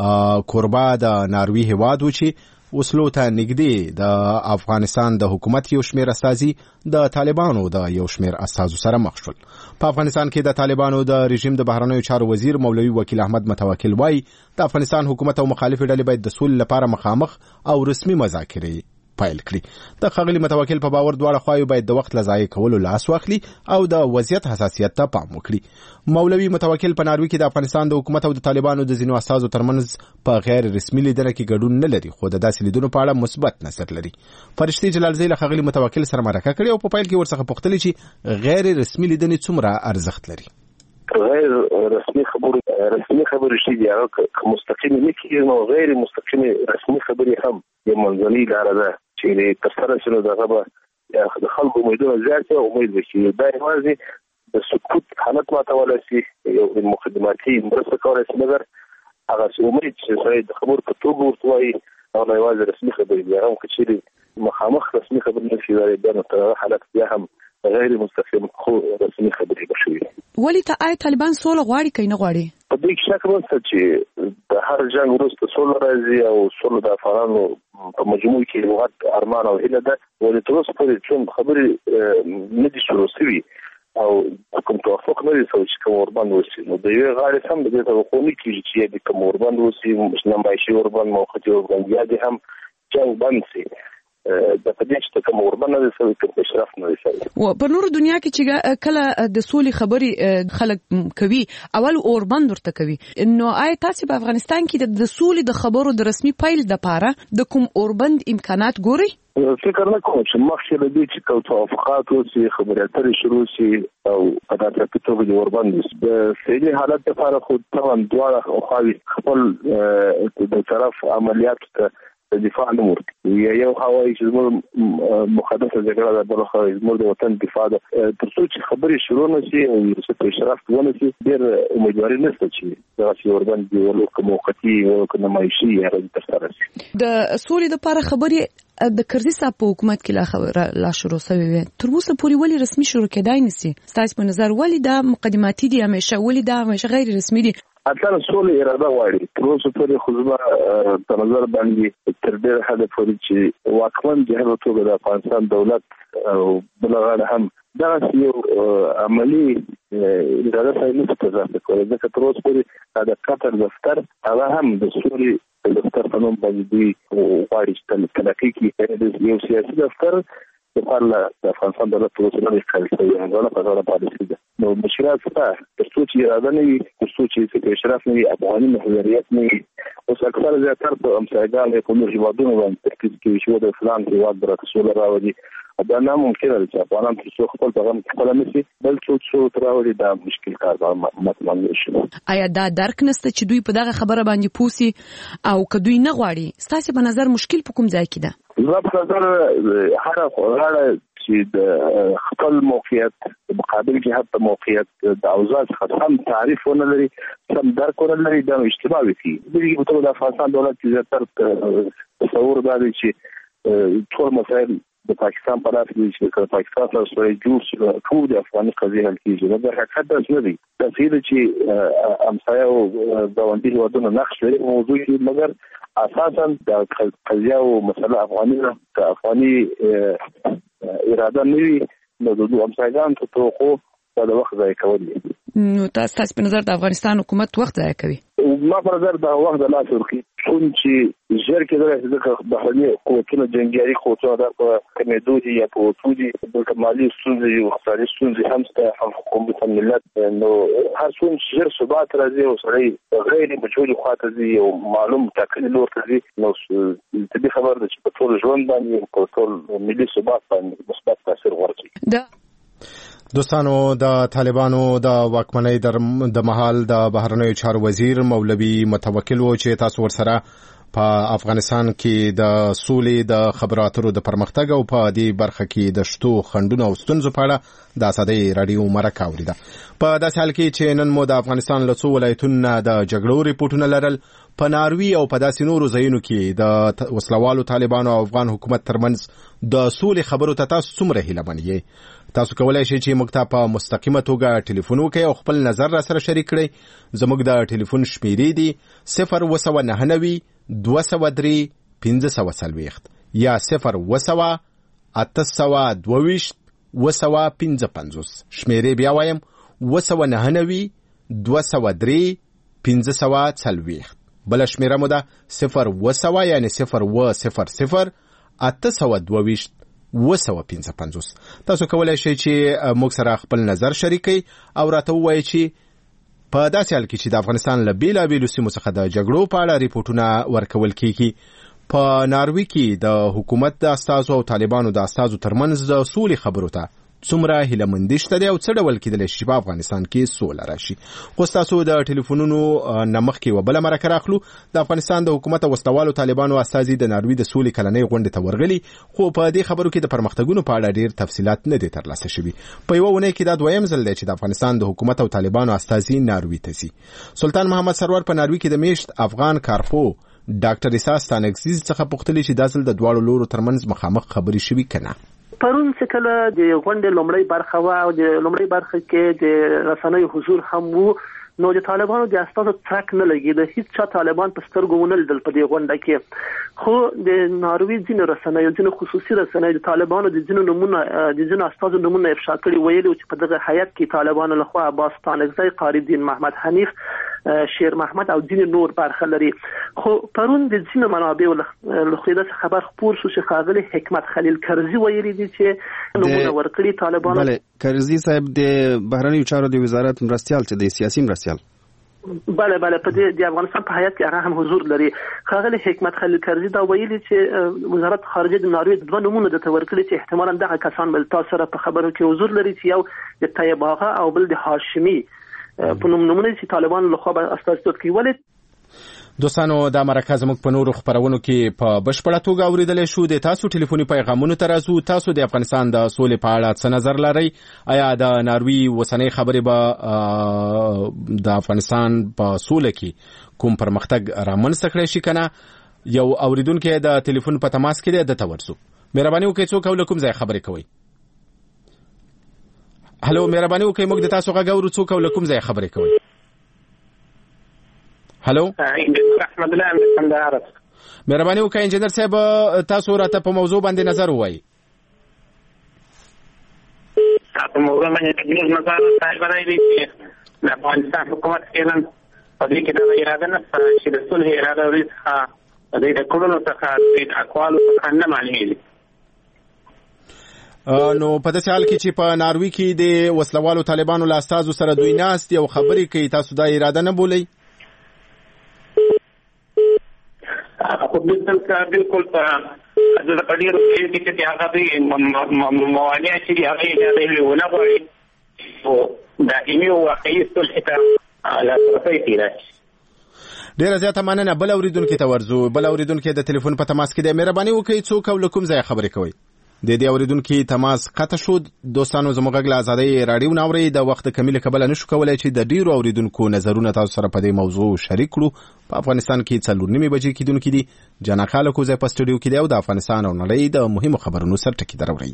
کوربه د ناروې هیواد و چې وسلو ته نږدې د افغانستان د حکومت یو شمېر استازي د طالبانو د یو شمېر استازو سره مخ شول. په افغانستان کې د طالبانو د رژیم د بهرنیو چارو وزیر مولوي وکیل احمد متوکل وایي د افغانستان حکومت او مخالف ډلې باید د سولې لپاره مخامخ او رسمي مذاکرې پیل کړي. د ښاغلي متوکل په باور دواړه خواوې باید د وخت له ضایع کولو لاس واخلي او د وضعیت حساسیت ته پام وکړي. مولوي متوکل په ناروې کې د افغانستان د حکومت او د طالبانو د ځینو استازو ترمنځ په غیر رسمي لیدنه کې ګډون نه لري خو د داسې لیدنو په اړه مثبت نظر لري. فرشتي جلالزی له ښاغلي متوکل سره مرکه کړې او په پیل کې ورڅخه پوښتنه چې غیر رسمي لیدنې څومره ارزښت لري. غیر رسمي خبرې شي دي هغه مستقیم نه کیږي نو غیر مستقیم رسمي خبرې هم یو منځنۍ لاره ده چې تر سره شنو دغه به د خلکو امیدونه زیات او امید وشي دا یوازې د سکوت حالت ماتولی شي یو مقدماتي مرسته کولی شي مګر هغه امید چې سړی د خبرو په توګه ورته وایي هغه یوازې رسمي خبرې دي هم که چیرې مخامخ رسمي خبرې نه شي بیا نو تر هغه حالت بیا هم غیر مستقیم خو رسمي خبرې بشوي. ولې ته آیا طالبان سوله غواړي که نه غواړي؟ په دې کې شک نشته چې د هر جنګ وروسته سوله راځي او سوله د افغانانو په مجموع کې یو غټ ارمان او هیله ده ولې تر اوسه پورې چې خبرې نه دي شروع شوي او کوم توافق نه دی شوی چې کوم اوربند وشي نو د یوې غاړې هم د دې توقع نه کېږي چې د کوم اوربند وشي نمایشي اوربند موقتي اوربند یا د هم جنګ بند شي د پدې چې کوم اوربند نه شوی کوم اشراف نه شوی. او په نور دنیا کې چې کله د سولې خبرې خلک کوي اول اوربند ورته کوي نو آیا تاسو په افغانستان کې د سولې د خبرو د رسمي پیل د پاره د کوم اوربند امکانات ګوري؟ فکر نه کوم چې مخکې له دې چې کوم توافقات وشي خبرې اترې شروع شي او په داسې توګه د اوربند د فعلي حالت لپاره خو طبعا دواړه خواوې خپل د طرف عملیات ته دفاع نه ورکوي یو هوایي چې زموږ مقدسه جګړه ده بل خو زموږ د وطن دفاع ده تر څو چې خبرې شروع نه شي او وروسته اشراف ونه شي ډېر امیدواري نشته چې دغسې اوربند ولو که موقتي ولو که نمایشي هغه ترسره شي. د سولې دپاره خبرې د کرزي صاحب په حکومت کې لا شروع شوې وې تر اوسه پورې ولې رسمي شروع کېدای نه شي؟ ستاسو په نظر ولې دا مقدماتي دي ولې دا همیشه غیر رسمي دي؟ اصلا سولې اراده غواړي تر اوسه پورې خو زما په نظر باندې تر ډېره حده پورې چې واکمن جهل توګه د افغانستان دولت او بله غاړه هم دغسې یو عملي اراده سړی نشي ترلاسه کولی ځکه تر اوسه پورې د قطر دفتر هغه هم د سولې دفتر په نوم باندې دوی غواړي چې تلقي کړي یو سیاسي دفتر لپاره د افغانستان دولت په اوسه نه دی قایل شوی هغه په غاړه پالیسي ده نو مشکلات شته تر څو چې اراده نه وي تر څو چې اشراف نه وي افغاني محوریت نه وي اوس اکثره زیاتره په همسایګانو په نورو هېوادونو باندې ترکیز کوي چې د فلان هېواد به راته سوله راولي دا نه ممکنه ده چې افغانان تر خپل پیغام خپل نشي بل څه تراوړي دا مشکل کار به مطمئن شي. آیا دا درک نشته چې دوی په دغه خبره باندې پوسی او که دوی نه غواړي ستاسو په نظر مشکل په کوم ځای کې ده؟ زما په نظر هر غواړي چې د خپل موقعیت مقابل جهت په موقعیت د اوضاع څخه هم تعریف ونه لري سم درک ونه لري دا اشتباه وکړي. دغه په توګه د افغانستان دولت چې زیاتره تصور دا دی چې ټول مسایل د پاکستان په لاس کې چې پاکستان سره جوړ شي ټول د افغاني قضیه حل کیږي. دا حقیقت نه دی. دا څه چې امسایه او ګاونډي هیوادونه نقش لري موضوع کې مګر اساسا د قضیه او مسله افغاني اراده نه وي نو د امسایګان ته توخو د وخت ځای کول دي. نو تاسو په نظر د افغانستان حکومت وخت ضایع کوي؟ ما په نظر دا وخت د لاس ورکړي چې ژر کې درته د بهرني قوتونو جنگیالي قوتونه د کمیدو دي یا په وجودي د مالی ستونزې او اقتصادي ستونزې هم ستاسو هم حکومت هم ملت نو هر څون ژر ثبات راځي او سړی غیر مجهول خاطر دي او معلوم ټاکلي لور ته دي نو دې خبر ده چې په ټول ژوند باندې په ټول ملي ثبات باندې مثبت تاثیر ورکړي. دوستانو د طالبانو د واکمنۍ د مهال د بهرنیو چارو وزیر مولوي متوکل و چې تاسو ورسره په افغانستان کې د سولې د خبرو اترو د پرمختګ او په دې برخه کې د شتو خندونو او ستونزو په اړه د اسادي رادیو مرکه اوریده. په داسې حال کې چې نن مو د افغانستان له څو ولایتونو د جګړو ریپورتونه لرل په ناروی او په داسې نورو ځایونو کې د وسلوالو طالبانو او افغان حکومت ترمنځ د سولې خبرو ته تاسو څومره هیله مند یې؟ تاسو کولای شئ چې موږ ته په مستقیمه توګه ټلیفون وکړئ او خپل نظر را سره شریک کړئ. زموږ د ټلیفون شمیرې دي 029 203 1540 یا 0 822 955. شمیرې بیا وایم 029 203 1540. بل شمیره مو ده 0 یعنی 0 822 955. تاسو کولای شئ چې موږ سره خپل نظر شریک کړئ او راته ووایئ چې په داسې حال کې چې د افغانستان له بیلابیلو سیمو څخه د جګړو په اړه ریپورتونه ورکول کیږي په ناروی کې د حکومت د استازو او طالبانو د استازو ترمنځ د سولې خبرو ته څومره هیله مندي شته دی او څه ډول کېدلی شي په افغانستان کې سوله راشي. خو ستاسو د ټلیفونونو نه مخکې یوه بله مرکه راخلو. د افغانستان د حکومت او وسلوالو طالبانو استازي د ناروی د سولې کلنۍ غونډې ته ورغلي خو په دې خبرو کې د پرمختګونو په اړه ډېر تفصیلات نه دي ترلاسه شوي. په یوه اونۍ کې دا دویم ځل دی چې د افغانستان د حکومت او طالبانو استازي ناروی ته ځي. سلطان محمد سرور په ناروی کې د میشت افغان کارپو ډاکټر عیسی ستانکزي څخه پوښتلي چې دا ځل د دواړو لورو ترمنځ مخامخ خبرې شوي که نه. پرون چې کله د غونډې لومړی برخه وه او د لومړی برخه کې د رسنیو حضور هم وو نو د طالبانو د استازو څرک نه لګېده. هیڅ چا طالبان په سترګو ونه لیدل په دې غونډه کې. خو د ناروی ځینې رسنیو ځینې خصوصي رسنیو د طالبانو د ځینو نومونه د ځینو استازو نومونه افشا کړي ویلي چې په دغه هیئت کې طالبانو لخوا عباس ستانکزی، قاری الدین محمد حنیف، شیر محمد او ځینې نور برخه لري. خو پرون د ځینو منابعو له خوا خبر خپور شو چې ښاغلي حکمت خلیل کرزي ویلي دي چې نومونه ورکړي طالبانو. بله کرزي صاحب د بهرنیو چارو د وزارت مرستیال چې د سیاسي مرستیال بله په دې د افغانستان په هیئت کې هغه هم حضور لري. ښاغلي حکمت خلیل کرزي دا ویلي چې وزارت خارجه د ناروی دوه نومونه درته ورکړي چې احتمالاً دغه کسان بل تاسو سره په خبرو کې حضور لري چې یو د طیب آغا او بل د هاشمي په نومونه چې طالبان له خوا استازیتوب کوي. ولې دوستانو دا مرکه زموږ په نورو خبرونو کې په بشپړه توګه اوریدلی شو. د تاسو ټلیفوني پیغامونو ته راځو. تاسو د افغانستان د سولې په اړه څه نظر لرئ؟ آیا د ناروی اوسنۍ خبرې به د افغانستان په سوله کې کوم پرمختګ رامنځته کړی شي که نه؟ یو اوریدونکی د ټلیفون په تماس کې دی، دته ورځو. مهرباني وکړئ څوک او له کوم ځای خبرې کوئ؟ هلو مهرباني وکړئ موږ د تاسو غږ اورو. څوک او له کوم ځای خبرې کوئ؟ هلو رحمت الله من کندهار. مهرباني وکړئ انجینر صاحب تاسو راته په موضوع باندې نظر ووایئ. په موضوع باندې تجویز نظر صاحب دی چې د افغانستان حکومت فعلا په دې کې د اراده نه چې د صلح اراده لري څخه د کړنو څخه د اقوالو څخه نه معلومیږي. نو په داسې حال کې چې په ناروی کې د وسلوالو طالبانو له استازو سره دوی ناست یو خبرې کوي، تاسو دا اراده نه بولئ؟ بالکل د پډیر کې هغه د موانع چې هغه د ونه غوړي او دائمي او واقعي صلح ته لا ترفي راځي. ډیره زیاته مننه. بل اوریدونکو ته ورزو. بل اوریدونکو د ټلیفون په تماس کې د مهرباني وکړئ څوک او کوم ځای خبرې کوي. د دې اوریدونکو تماس قطع شو. دوستانو زموږ غږ آزادۍ رادیو ناوري د وخت کمیل قبل نشو کولای چې د ډیرو اوریدونکو نظرونه تاسو سره په دې موضوع شریک کړو. په افغانستان کې 4:30 بجې کېدونکې دي. جانا خالق کو ځای په سټوډیو کې دی او د افغانستان او نړۍ د مهمو خبرونو سره ټکی دروړي.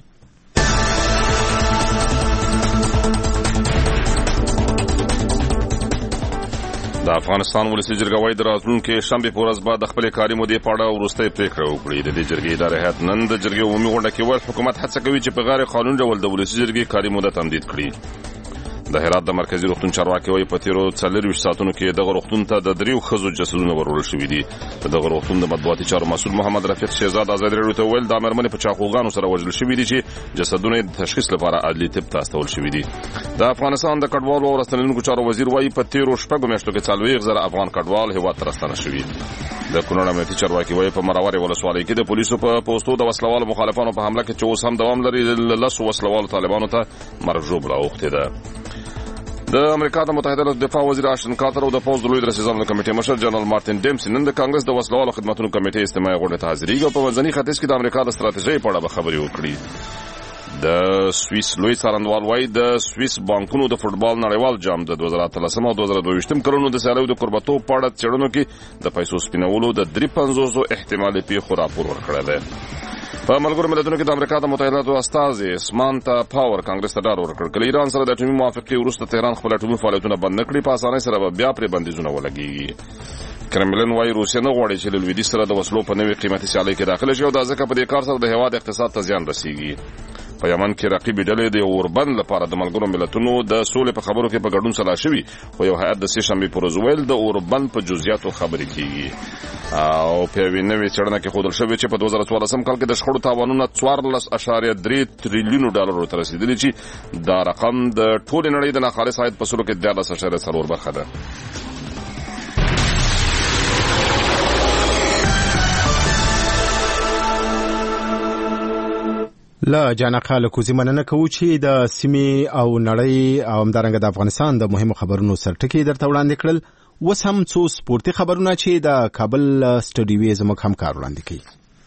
د افغانستان ولسی جرګه وايي د راتلونکي شنبه په ورځ بعد د خپل کاري مودې په اړه وروستۍ پریکړه وکړي. د دې جرګې ادارې هیئت نن د جرګې عمومي غونډه کې ویل حکومت هڅه کوي چې په غیر قانوني ډول د ولسی جرګې کاري موده تمدید کړي. د هرات د مرکزی روغتون چارواکي وايي په تیرو 24 ساعتونو کې دغه روغتون ته د 3 ښځو جسدونه ورول شوي دي. دغه روغتون د مطبوعاتي چارو مسؤل محمد رفیق شهزاد آزادي رادیو ته ویل د مېرمنې په چاقوګانو سره وژل شوي دي چې جسدونه د تشخیص لپاره عدلي طب ته استول شوي دي. د افغانستان د کډوالو او راستنیدونکو چارو وزیر وايي په تیرو 6 میاشتو کې 40,000 افغان کډوال هیواد ته راستنه شوي. د کونړ امنیتي چارواکي وايي په مراوري ولسوالۍ کې د پولیسو په پوسټو د وسلوالو مخالفانو په حمله کې چې اوس هم دوام لري لسو وسلوالو طالبانو ته مرګ ژوبله اوښتې ده. د امریکا د متحده ایالاتو دفاع وزیر آشتن کارتر او د پوز د لوی درسیزانو کمیټې مشر جنرال مارټین ډیمسي نن د کانګرس د وسلوالو خدماتو کمیټې استماعي غونډه ته حاضرېږي او په منځني ختیځ کې د امریکا د ستراتیژۍ په اړه خبرې وکړي. د سویس لوی څارنوال وايي د سویس بانکونو د فوټبال نړیوال جام د 2013 او 2022 کلونو د سیالیو د قربتو په اړه څېړنو کې د پیسو سپینولو د 350 احتمالي پیښو راپور ورکړی دی. په ملګرو ملتونو کې د امریکا د متحده ایالاتو استازي سمانتا پاور کانګرس ته ډاډ ورکړ چې ایران سره د اټومي موافقې وروسته تهران خپل اټومي فعالیتونه بند نکړي په اسانۍ سره به بیا پرې بندیزونه ولګيږي. کرملن وايي روسیه نه غواړي چې له لویدیځ سره د وسلو په نوې قیمتي سیالۍ کې داخله شي او دا ځکه په دې کار سره د هیواد اقتصاد ته زیان رسیږي. په یمن کې رقیبې ډلې د اوربند لپاره د ملګرو ملتونو د سولې په خبرو کې په ګډون سلا شوي خو یو هیئت د سې شنبې په ورځ ویل د اوربند په جزئیاتو خبرې کیږي. او په یوې نوې څېړنه کې ښودل شوي چې په 2014 کال کې د شخړو تاوانونه 14.3 تریلیونو ډالرو ته رسیدلي چې دا رقم د ټولې نړۍ د ناخالص عاید په سلو کې 14.4 برخه ده. لا جانا خالق کوزي مننه کوو چې د سیمې او نړۍ او همدارنګه د افغانستان د مهمو خبرونو سرټکی درته وړاندې کړل. اوس هم څو سپورتي خبرونه چې د کابل سټډیو زموږ همکار وړاندې کوي.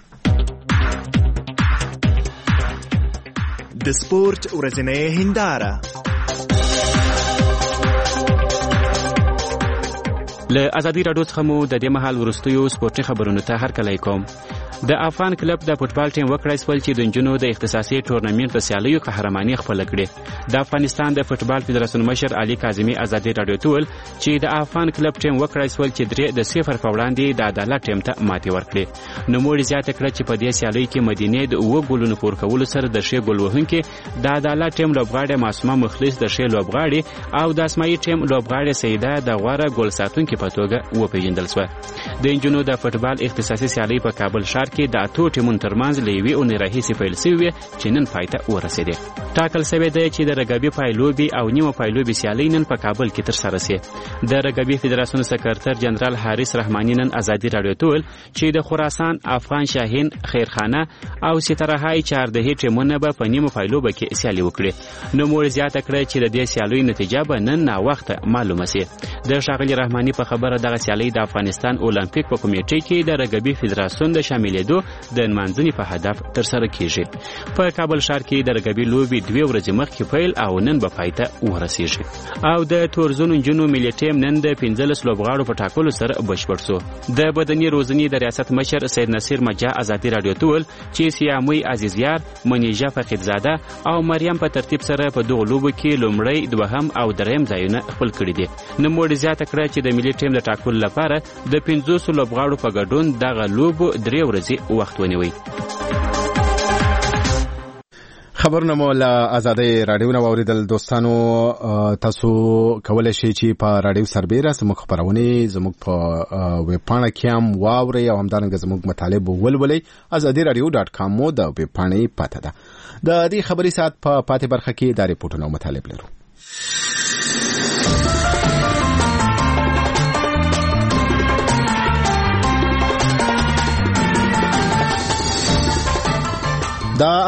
د سپورت ورځنۍ هنداره له ازادي راډیو څخه مو د دې مهال ورستیو سپورتي خبرونو ته هرکلی کوم. د افغان کلب د فوټبال ټیم وکړای سول چې د نجونو د اختصاصي ټورنمنت په سیالیو قهرماني خپل کړي. د افغانستان د فوټبال فدراسیون مشر علي کاظمي ازادي راډیو ته ویل چې د افغان کلب ټیم وکړای سول چې 3-0 په وړاندې د عدالت ټیم ته ماتې ورکړي. نوموړي زیاته کړه چې په دې سیالۍ کې مدینه د 2 ګولونو پور کولو سره د ښې ګول وهونکي د عدالت ټیم لوبغاړي معصومه مخلص د ښې لوبغاړي او د اسماعیل ټیم لوبغاړي سیده د غوره ګول ساتونکي په توګه وپیژندل شو. د انجونو د فوټبال اختصاصي سیالۍ په کابل ښار کې د اتو ټیمونو ترمنځ لوي او راهیسي پیل شوی چې نن پای ته ورسېده. ټاکل شوی دی چې د رګبي پایلوبي او نیمه پایلوبي سیالۍ نن په کابل کې تر سره شي. د رګبي فدراسیون سکرټر جنرال حارث رحماني نن ازادي راډیو ته ویل چې د خراسان افغان شاهین خیرخانه او سترهای چاردهي ټیمونه به په نیمه پایلوبه کې سیالي وکړي. نو مور زیاته کړه چې د دې سیالۍ نتیجه به نن نا وخت معلومه شي. د شاغلی رحماني په خبره دغه سیالۍ د افغانستان اولمپیک په کمیټې کې د رګبي فدراسیون د شاملېدو د منځني په هدف تر سره کیږي. په کابل ښار کې د رګبي لوبي 2 ورځې مخکې پیل او نن به پای ته ورسیږي. او د تورزون نجونو ملي ټیم نن د 15 لوبغاړو په ټاکلو سره بشپړ شو. د بدني روزنی د ریاست مشر سید نصیر مجا ازادي راډیو ته ویل چې سیاموي عزیزیار، منیجا فقیدزاده او مریم په ترتیب سره په دغه لوبو کې لومړی، دوهم او دریم ځایونه خپل کړي دي. نوموړي زیاته کړه چې د ملي ټیم د ټاکلو لپاره د 15 لوبغاړو په ګډون دغه لوبو 3 ورځې وخت ونیوي. خبرونه مو له ازادي راډیو نه واوریدل. دوستانو تاسو کولای شئ چې په راډیو سربېره زموږ خبرونه زموږ په ویب پاڼه کې هم واورئ او همدارنګه زموږ مطالب ولولئ. azadiradio.com مو د ویب پاڼې پته ده. د دې خبري ساعت په پاتې برخه کې د ریپورتونو مطالب لرو.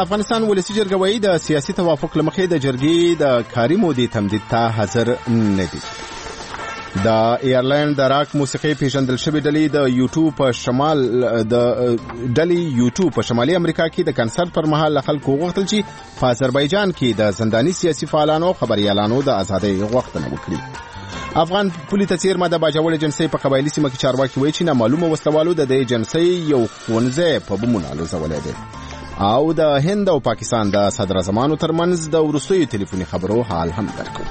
افغانستان ولسی جرګه وایي د سیاسي توافق لمخې د جرګې د کاري مودې تمدید ته حاضر نه دي. د ایرلند د راک موسیقي پیژندل شوی ډلې د یوټیوب په شمالي امریکا کې د کنسرت پر مهال خلکو غوښتل چې په آذربایجان کې د زنداني سیاسي فعالانو خبريالانو د ازادۍ غوښتنه وکړي. افغان پولیس څیرمه د باجوړ جنسي په قبایلی سیمه کې چارواکي وایي چې نامعلومه وسلوالو د دې جنسي یو ښوونځی په بمونو لوځولی دی. او د هند او پاکستان د صدر اعظمانو ترمنځ د وروستیو ټلیفوني خبرو حال هم درکو.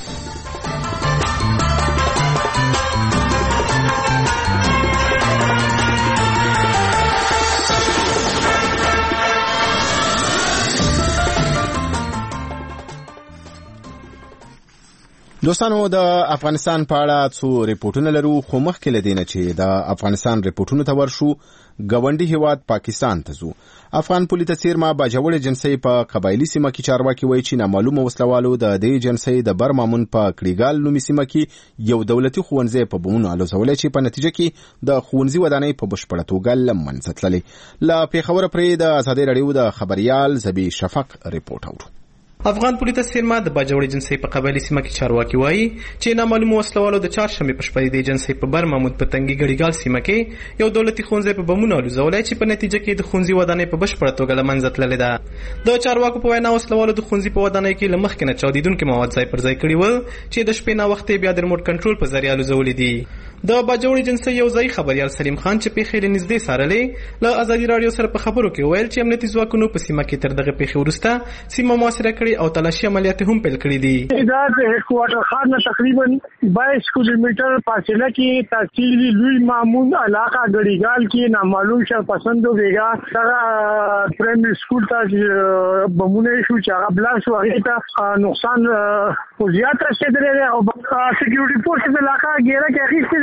دوستانو د افغانستان په اړه څو ریپورتونه لرو، خو مخکې له دې نه چې د افغانستان ریپورتونو ته ورشو ګاونډي هیواد پاکستان ته ځو. افغان پولیس څیرمه باجوړ جنسي په قبایلی سیمه کې چارواکي وایي چې نامعلومه وسلوالو د دې جنسي د برمامون په کړیګال نومي سیمه کې یو دولتي ښوونځی په بمونو الوزولی چې په نتیجه کې د ښوونځي ودانۍ په بشپړه توګه له منځه تللې. له پېښوره پرې د ازادۍ راډیو د خبریال زبی شفق ریپورټ اورو. افغان پولیس سیمه د باجوړ جنسي په قبایلی سیمه کې چارواکي وایي چې نامعلومه وسلوالو د چهارشنبې په شپه د جنسي په برمامود په تنګي ګړیګال سیمه کې یو دولتي ښوونځی په بمونو الوزولی چې په نتیجه کې د ښوونځي ودانۍ په بشپړه توګه له منځه تللې ده. د چارواکو په وینا وسلوالو د ښوونځي په ودانۍ کې له مخکې نه چاودېدونکي مواد ځای پر ځای کړي ول چې د شپې ناوختې بیا د ریموټ کنټرول په ذریعه الوزولي دي. د باجوړ جنسي یو ځای خبريال سلیم خان چې پیښې له نږدې څارلې له ازادي راډیو سره په خبرو کې ویل چې امنیتي ځواکونو په سیمه کې تر دغه پیښې وروسته سیمه محاصره کړې او تلاشي عملیات هم پیل کړي دي. دا د هډکوارټر ښار نه تقریبا 22 کیلومتر فاصله کې تحصیلي لوی مامون علاقه ګړیګال کې نامعلوم شرپسندو بیگا سره پرایمري سکول ته بمونه شو چې هغه بلاس وغیره ته نقصان زیات رسیدلی او سکیورټي فورس د علاقه ګیره کې اخیستي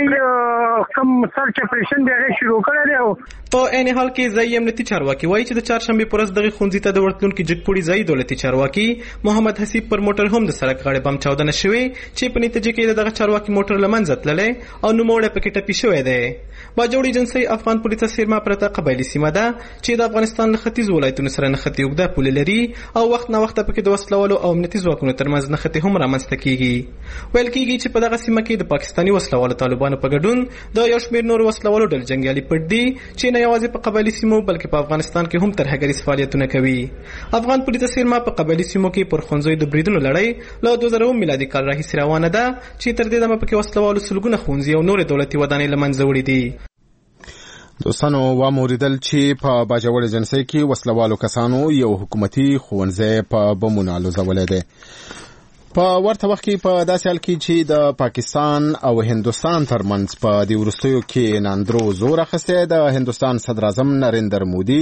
هغه کوم سرچ اپریشن دی شروع کړی دی. په عین حال کې ځایي امنیتي چارواکي وایي چې د چهارشنبې په ورځ دغه ښوونځي ته د ورتلونکي جګپوړي ځایي دولتي چارواکي محمد حسیب پر موټر هم د سړک غاړې بم چاودنه شوې چې په نتیجه کې دغه چارواکي موټر له منځه تللی او نوموړی پکې ټپي شوی دی. باجوړي جنسي افغان پولیس سیمه پرته قبایلي سیمه ده چې د افغانستان له ختیځو ولایتونو سره نښتې اوږده پولې لري او وخت نه وخت پکې د وسلوالو او امنیتي ځواکونو ترمنځ نښتې هم رامنځته کیږي. ویل کیږي چې په دغه سیمه کې د پاکستاني وسلوالو طالبانو په ګډون د یو شمېر نورو وسلوالو ډلې جنګیالي پټ دي چې نه یوازې په قبایلي سیمو بلکې په افغانستان کې هم ترهګریز فعالیتونه کوي. افغان پولیس سیمه په قبایلي سیمو کې پر ښوونځیو د بریدونو لړۍ له 2000 میلادي کال راهیسې روانه ده چې تر دې دمه پکې وسلوالو سلګونه ښوونځي او نورې دولتي ودانۍ له منځه وړي دي. دوستانو واوریدل چې په باجوړ جنسي کې وسلوالو کسانو یو حکومتي ښوونځی په بمونو الوزولی دی. په ورته وخت کې په داسې حال کې چې د پاکستان او هندوستان ترمنځ په دې وروستیو کې ناندرو زور اخیستی، د هندوستان صدر اعظم نریندر مودي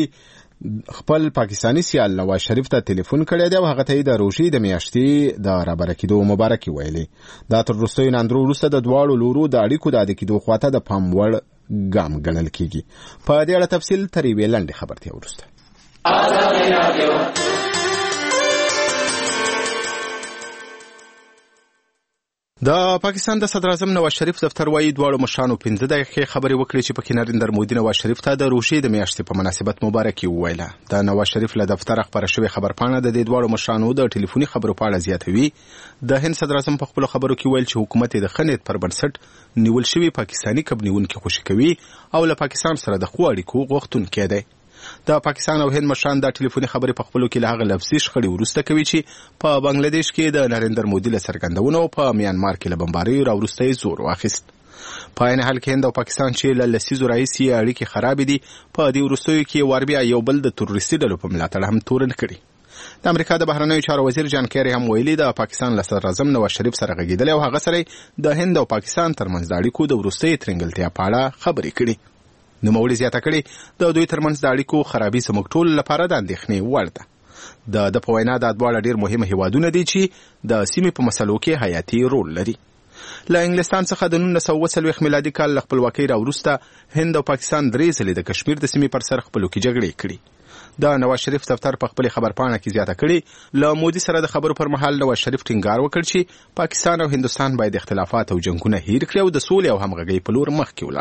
خپل پاکستانی سیال نواز شریف ته ټلیفون کړی دی او هغه ته د روژې د میاشتې د رابره کېدو مبارکي ویلې. دا تر وروستیو ناندرو وروسته د دواړو لورو د اړیکو د عادي کېدو خواته د پام وړ ګام ګڼل کېږي. په دې اړه تفصیل تر یوې لنډې خبرتیا وروسته. د پاکستان د صدر اعظم نواز شریف دفتر وايي دواړو مشرانو 15 دقیقې خبرې وکړې چې پکې نریندر مودي نواز شریف ته د روژې د میاشتې په مناسبت مبارکي وویله. د نواز شریف له دفتر خبره شوې خبرپاڼه د دې دواړو مشرانو د ټلیفوني خبرو په اړه زیاتوي. د هند صدر اعظم په خپل خبرو کې ویل چې حکومت د خنیت پر بنسټ نیول شوی پاکستانی کبنیونکي خوشي کوي او له پاکستان سره د خو اړیکو غوښتونکی دی. د پاکستان او هند مشران د ټلیفوني خبرې په خپلو کې له هغه لفظي شخړې وروسته کوي چې په بنگلاديش کې د نریندر مودي له څرګندونو په میانمار کې له بمباریو راوروسته یې زور واخیست. په عین حال کې هند او پاکستان چې له لسیزو راهیسې اړیکې خرابې دي، په دې وروستیو کې واربیا یو بل د تروریستي ډلو په ملاتړ هم تورن کړي. د امریکا د بهرنیو چارو وزیر جان کیری هم ویلي د پاکستان له صدر اعظم نواز شریف سره غږیدلی او هغه سره د هند او پاکستان ترمنځ د اړیکو د وروستۍ ترنګلتیا په اړه خبرې کړي. نوموړي زیاته کړې د دوی ترمنځ د اړیکو خرابي زموږ ټولو لپاره د اندېښنې وړ ده. د په وینا دا دواړه ډېر مهم هیوادونه دي چې د سیمې په مسلو کې حیاتي رول لري. له انګلستان څخه د 1940 میلادي کال له خپلواکۍ راوروسته هند او پاکستان 3 ځلې د کشمیر د سیمې پر سر خپلو کې جګړې کړي. د نواز شریف دفتر په خپل خبرپاڼه کې زیاته کړې له مودي سره د خبرو پر مهال نواز شریف ټینګار وکړ چې پاکستان او هندوستان باید اختلافات او جنگونه هیر کړي او د سولې او همغږۍ په لور مخکې ولاړ شي.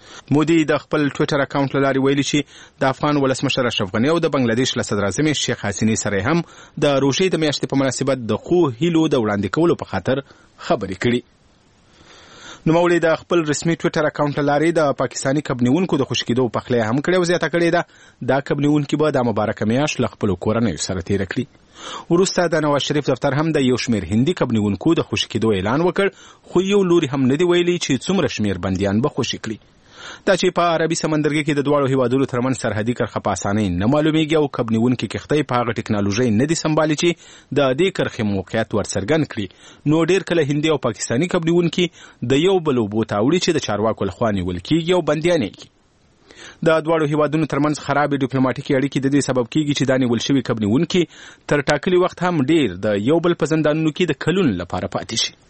مودي د خپل ټوئیټر اکاونټ لاري ویلي چې د افغان ولسمشر اشرف غنی او د بنگلاديش له صدر اعظم شیخ حسینی سره هم د روژې د میاشتې په مناسبت د خو هیلو د وړاندې کولو په خاطر خبرې کړي. نوموړي د خپل رسمي ټوئیټر اکاونټ لاري د پاکستاني کبنیونکو د خوشکېدو په خله هم کړي او زیاته کړي دا کبنیونکو به د مبارک میاشت ل خپل کورنۍ سره تیر کړي. وروسته د نواز شریف دفتر هم د یو شمیر هندي کبنیونکو د خوشکېدو اعلان وکړ، خو یو لوري هم نه دی ویلي چې څومره شمیر بنديان به خوشي کړي. دا چې په عربي سمندرګي کې د دواړو هیوادونو ترمن سرحدي کرښه په اسانۍ نه معلومیږي او کبنیونکي کښتۍ په هغه ټکنالوژي نه دي سمبالي چې د دې کرښې موقعیت ورڅرګند کړي، نو ډیر کله هندي او پاکستاني کبنیونکي د یو بل اوبو ته وړي چې د چارواکو لخوا نیول کیږي او بندیان کیږي. د دواړو هیوادونو ترمنځ خراب ډیپلوماټیکي اړیکې د دې سبب کیږي چې د نیول شوي کبنیونکي تر ټاکلي وخت هم ډیر د یو بل په زندانونو کې د کلونو لپاره پاتې شي.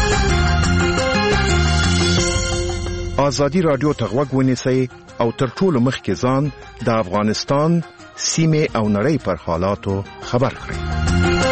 آزادی رادیو ته غوږ ونیسئ او تر ټولو مخکې ځان د افغانستان سیمې او نړۍ پر حالاتو خبر کړئ.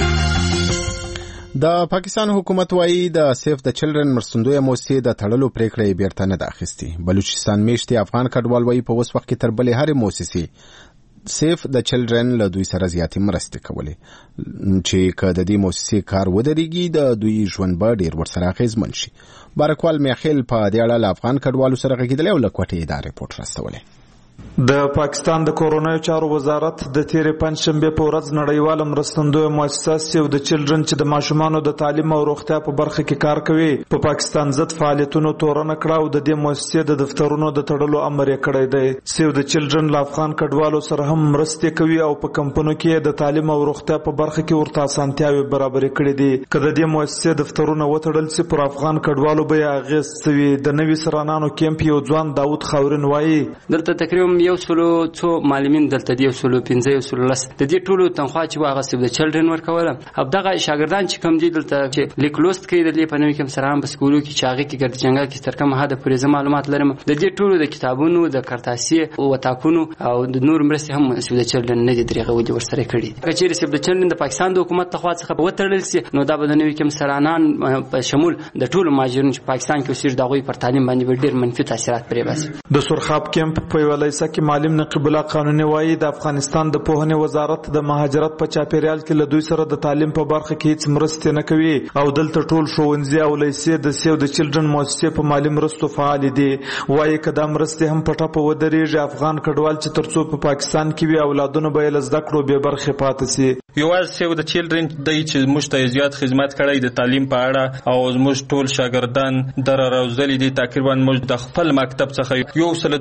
د پاکستان حکومت وايي د سیف د چلډرن مرستندویه موسسې د تړلو پریکړه یې بیرته نه ده اخیستې. بلوچستان میشتي افغان کډوال وايي په اوس وخت کې تر بلې هرې موسسې سیف د چلډرن له دوی سره زیاتې مرستې کولې چې که د دې موسسې کار ودرېږي د دوی ژوند به ډېر ورسره اغېزمن شي. بارکوال میخیل په دې اړه له افغان کډوالو سره غږېدلی او له کوټې دا ریپورټ راستولی. د پاکستان د کورونایي چارو وزارت د تیرې پنځشنبه په ورځ نړیواله مرستندویه مؤسسه سیو د چلډرن چې د ماشومانو د تعلیم او روغتیا په برخه کې کار کوي په پاکستان ضد فعالیتونو تورنه کړه او د دې مؤسسې د دفترونو د تړلو امر یې کړی دی. سیو د چلډرن له افغان کډوالو سره هم مرستې کوي او په کمپنو کې د تعلیم او روغتیا په برخه کې ورته اسانتیاوې برابرې کړې دي. که د دې مؤسسې دفترونه وتړل سي پر افغان کډوالو به یې اغېز سوي. د نوي سرانانو کیمپ یو ځوان داود خاورین وایي دلته تقریبا یو سلو څو معلمین دلته دی، یو سلو 15 یو سلو لس د دې ټولو تنخوا چې واغه سیب د چلډرن ورکوله. او دغه شاګردان چې کم دي دلته چې لیک لوست کوي د دې په نوم کې سره هم په سکولو کې چاغي کې ګرځي جنګا کې تر کومه حد پورې معلومات لرم. د دې ټولو د کتابونو د کرتاسي او وتاکونو او د نور مرستې هم سیب د چلډرن نه دي درغه ودی ورسره کړي. کچېر سیب د چلډرن د پاکستان د حکومت لخوا څخه وتړل سي نو دا به د نوي کې سرانان په شمول د ټولو ماجرونو چې پاکستان کې اوسېږي دغه پر تعلیم باندې ډېر منفي تاثیرات پرې باسي. د سرخاب کیمپ په ویلایسه کې معلم نقیب الله قانوني وایي د افغانستان د پوهنې وزارت د مهاجرت په چاپیریال کې له دوی سره د تعلیم په برخه کې هیڅ مرستې نه کوي او دلته ټول ښوونځي او لیسې د سیو د چلډرن مؤسسې په مالي مرستو فعال دي. وایي که دا مرستې هم په ټپه ودرېږي افغان کډوال چې ترڅو په پاکستان کې وي اولادونه به یې له زده کړو بې برخې پاتې سي. یوازې سیو د چلډرن دی چې موږ ته زیات خدمت کړی د تعلیم په اړه او موږ ټول شاګردان در راوځلي دي. تقریبا موږ د خپل مکتب څخه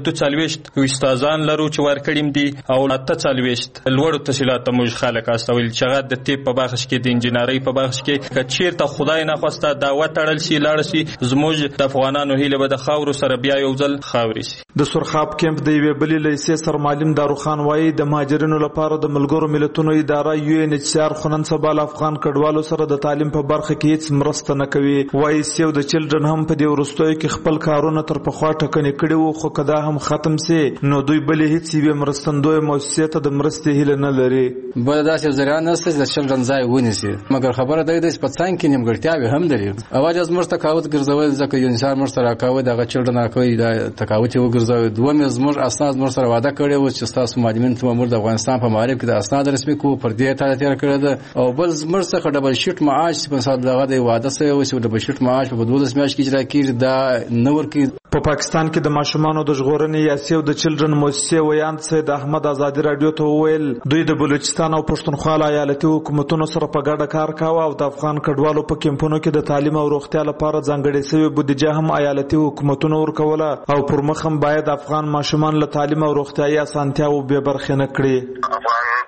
142 استادان لرو چې ورکړیم دي او 48 لوړو تحصیلاتو موږ خلک استول چې هغه د طب په بخش کې د انجینرۍ په بخش کې کچیر ته خدای نه خواسته دا وټړل شي لاړ شي زموږ د افغانانو هیله به د خاورو سره بیا یو ځل خاوري شي. د سرخاب کیمپ د یوې بلې لیسې سرمعلم داروخان وایي د مهاجرینو لپاره د ملګرو ملتونو اداره UNHCR خنن سبال افغان کډوالو سره د تعلیم په برخه کې هیڅ مرسته نه کوي. وایي سیو د چلډرن هم په دې وروستیو کې خپل کارونه تر پخوا ټکنې کړي وو خو کدا هم ختم سي نو دوی بلې هیڅ یې مرستندوی مؤسسې ته د مرستې هیله نه لري. بل داسې ذریعه نشته چې د چلډرن ځای ونیسي مګر خبره ده چې په څنګه کې نیمګړتیاوې هم لري. اواز از مرسته کاوت ګرځول ځکه یو انسان مرسته راکاوه دغه چلډرن راکوي دا تکاوت یې وګرځوي. دوه زموږ اسناد مرسته وعده کړی و چې تاسو معلمین ته مور د افغانستان په معرف کې د اسناد رسمي کو پر دې ته تیر کړی ده او بل مرسته ډبل شیټ معاش په صد دغه د وعده سره و چې ډبل شیټ معاش په 12 میاشت کې اجرا کیږي دا نور کې. په پاکستان کې د ماشومانو د ژغورنې یا سیو د چلډرن مؤسسې ویاند سید احمد آزادی رادیو ته وویل دوی د بلوچستان او پښتونخوا ایالتي حکومتونو سره په ګډه کار کاوه او د افغان کډوالو په کیمپونو کې د تعلیم او روغتیا لپاره ځانګړې شوې بودیجه هم ایالتي حکومتونو ورکوله او پر مخ هم باید افغان ماشومان له تعلیم او روغتیايي اسانتیاوو بې برخې نه کړي.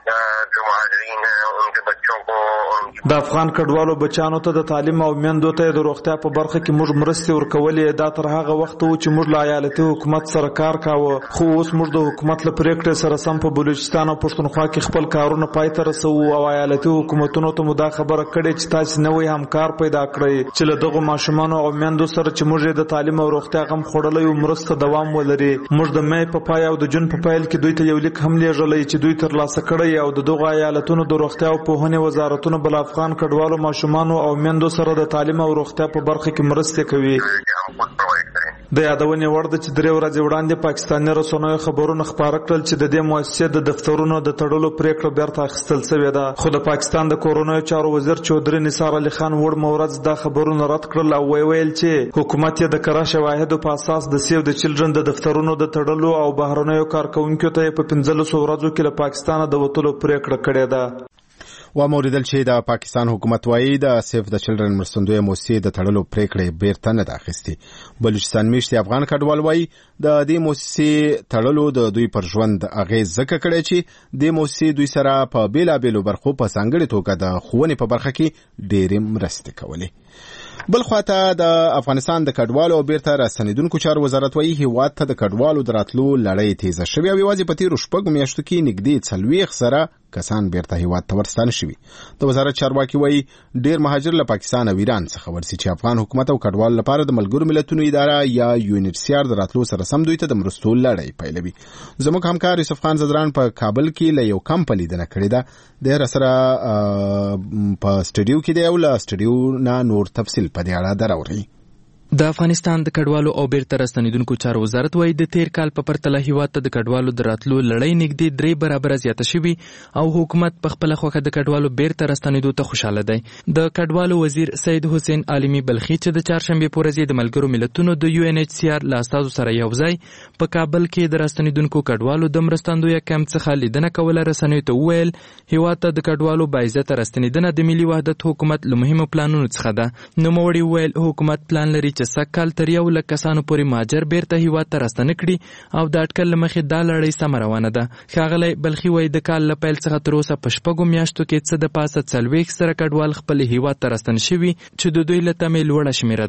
د افغان کډوالو بچانو ته د تعلیم او میندو ته د روغتیا په برخه کې موږ مرستې ورکولې دا تر هغه وخت و چې موږ له ایالتي حکومت سره کار کاوه خو اوس موږ د حکومت له پریکړې سره سم په بلوچستان او پښتونخوا کې خپل کارونه پای ته رسوو او ایالتي حکومتونو ته مو دا خبره کړې چې تاسو نوې همکار پیدا کړئ چې له دغه ماشومانو او میندو سره چې موږ د تعلیم او روغتیا غم خوړلې او مرسته دوام ولري. موږ د مې په پای او د جون په پیل کې دوی ته یو لیک هم لیږلی چې دوی ترلاسه کړی او د دغه ایالتونو د روغتیا او پوهنې وزارتونو بل افغان کډوالو ماشومانو او میندو سره د تعلیم او روغتیا په برخه کې مرسته کوي. د یادونې وړ ده چې 3 ورځې وړاندې پاکستاني رسنیو خبرونه خپاره کړل چې د دې مؤسسې د دفترونو د تړلو پریکړه بیرته اخیستل شوې ده. خو د پاکستان د کورونیو چارو وزیر چودري نثار علي خان وړ مورز دا خبرونه رد کړل او ویل چې حکومت یې د کره شواهدو په اساس د سیو د چلډرن د دفترونو د تړلو او بهرنیو کارکونکو ته په 15 ورځو کې له پاکستانه د وټولو پریکړه کړې ده. و موریدل چې د پاکستان حکومت وایي د سیف د چلډرن مرستندوی موسسې د تړلو پریکړې بیرته نه ده اخیستې. بلوچستان میشتي افغان کډوال وایي د دې موسسې تړلو د دوی پر ژوند اغیز ځکه کړی چې د موسسې دوی سره په بیلابیلو برخو په ځانګړې توګه د ښوونې په برخه کې ډېرې مرستې کولې. بل خواته د افغانستان د کډوالو او بیرته راستنیدونکو چارو وزارت وایي هیواد ته د کډوالو د راتلو لړۍ تیزه شوې او یوازې په تیرو 6 میاشتو کې نږدې 40 سره کسان بیرته هیواد ته ورستانه شوي. د وزارت چارواکي وایي ډېر مهاجر له پاکستان او ایران څخه ورسي چې افغان حکومت او کډوالو لپاره د ملګرو ملتونو اداره یا UNHCR د راتلو سره سم دوی ته د مرستو لړۍ پیلوي. زموږ همکار یوسف خان زدران په کابل کې له یو کمپ لیدنه کړې ده. د سره په سټډیو کې دی او له سټډیو نه نور تفصیل په دې اړه دراوري. د افغانستان د کډوالو او بیرته راستنیدونکو چارو وزارت وایي د تیر کال په پرتله هیواد ته د کډوالو د راتلو لړۍ نږدې 3 برابره زیاته شوې او حکومت په خپل خوخه د کډوالو بیرته راستنیدو ته خوشاله دی. د کډوالو وزیر سید حسین عالمی بلخی چې د چهارشنبه په ورځ د ملګرو ملتونو د UNHCR له استازو سره یو ځای په کابل کې د راستنیدونکو کډوالو د مرستندوی کمپ څخه لیدنه کوله رسنیو ته وویل هیواد ته د کډوالو باعزته راستنیدنه د ملي وحدت حکومت له مهمو پلانونو څخه ده. نوموړي وویل حکومت پلان لري چې سکهال تر 1 لک کسانو پورې مهاجر بیرته هیواد ته راستنه کړي او د اټکل مخې دا لړۍ سم روانه ده. ښاغلی بلخي وایي د کال له پیل څخه تر اوسه په 6 میاشتو کې څه د پاسه 40 سره کډوال خپل هیواد ته راستنه شوي چې د دوی له تمې لوړه شمیره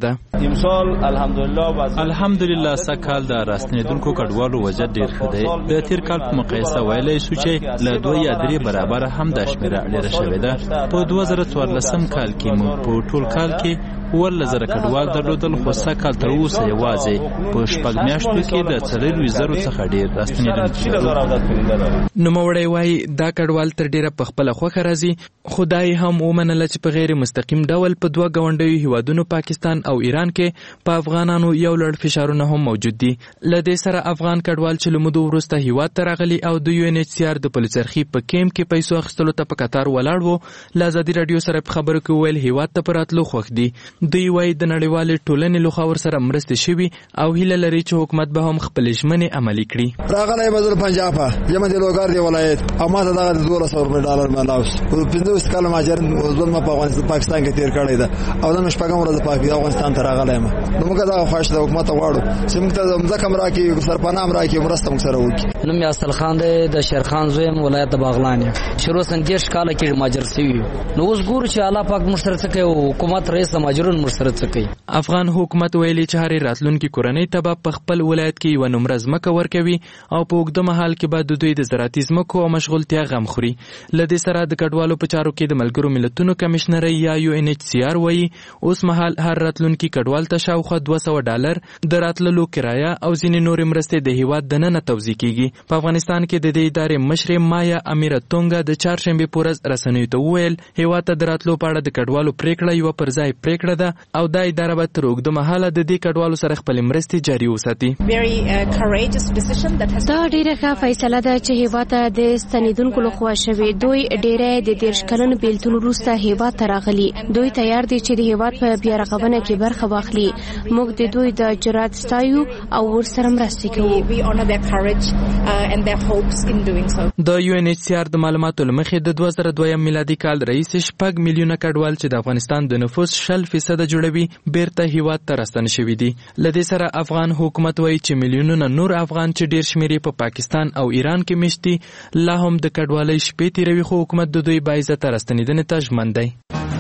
ده. الحمدلله سکهال د راستنیدونکو کډوالو وضعیت ډېر ښه دی. د تیر کال په مقایسه ویلی شو چې له 2 یا 3 برابره هم دا شمیره ډېره شوې ده. په 2014 کال کې موږ په ټول کال کې 14,000 کډوال درلودل خو سکهال تر اوسه یوازې په 6 میاشتو کې د 40,000 څخه ډېر راستنیدونکي لري. نوموړی وایي دا کډوال تر ډېره په خپله خوښه راځي خو دا یې هم ومنله چې په غیر مستقیم ډول په 2 ګاونډیو هیوادونو پاکستان او ایران کې په افغانانو یو لړ فشارونه هم موجود دي. له دې سره افغان کډوال چې له مودو وروسته هیواد ته راغلي او د UNHCR د پلچرخي په کیمپ کې پیسو اخیستلو ته په قطار ولاړ وو له ازادي راډیو سره په خبرو کې وویل هیواد ته په راتلو خوښ دي. دوی وایي د نړیوالې ټولنې لخوا ورسره مرستې شوي او هیله لري چې حکومت به هم خپلې ژمنې عملي کړي. راغلی به زه پنجاب یم د لوګر دی ولایت او ما ته دغه $1200 ملاوس په 15 کال مهاجر ژوند ما په پاکستان کې تیر کړی ده او نن شپږم ورځ په افغانستان ته راغلی یم. نو موږ دا خواهش د حکومت غواړو چې موږ ته ځکه راکړي سرپناه هم راکړي مرسته موږ سره وکړي. نوم یې اصل خان دی د شیرخان زوی یم ولایت د باغلان یم. شروع سن 10 کال کې مهاجر شوي نو اوس ګورو چې الله پاک موږ سره څه کوي او حکومت رئیس د مهاجرونو موږ سره څه کوي. افغان حکومت ویلي چې هرې راتلونکي کورنۍ ته به په خپل ولایت کې یوه نمره ځمکه ورکوي او په اوږده مهال کې به د دوی د زراعتي ځمکو او مشغولتیا غم خوري. له دې سره د کډوالو په چارو کې د ملګرو ملتونو کمشنرۍ یا UNHCR وایي اوس مهال هر راتلونکي کډوال ته شاوخوا $200 د راتللو کرایه او ځینې نورې مرستې د هیواد دننه توزیع کیږي. په افغانستان کې د دې ادارې مشرې مایا امیرتونګه د چهارشنبې په ورځ رسنیو ته وویل هیواد ته د راتلو په اړه د کډوالو پریکړه یوه پر ځای پریکړه ده او دا اداره به تر اوږده مهاله د دې کډوالو سره خپلې مرستې جاري وساتي. دا ډېره ښه فیصله ده چې هیواد ته د ستنیدونکو لخوا شوې. دوی ډېری د 30 کلونو بېلتون وروسته هیواد ته راغلي. دوی تیار دي چې د هیواد په بیارغونه کې برخه واخلي. موږ د دوی د جرأت ستایو او ورسره مرستې کوو. د UNHCR د معلوماتو له مخې د 2002 میلادي کال راهیسې 6 میلیونه کډوال چې د افغانستان د نفوس 60% جوړوي بیرته هیواد ته راستنه شوي دي. له دې سره افغان حکومت وایي چې میلیونونه نور افغان چې ډېر شمېر په پاکستان او ایران کې میشت دي لا هم د کډوالۍ شپې تیروي خو حکومت د دوی باعزته راستنیدنې ته ژمن دی.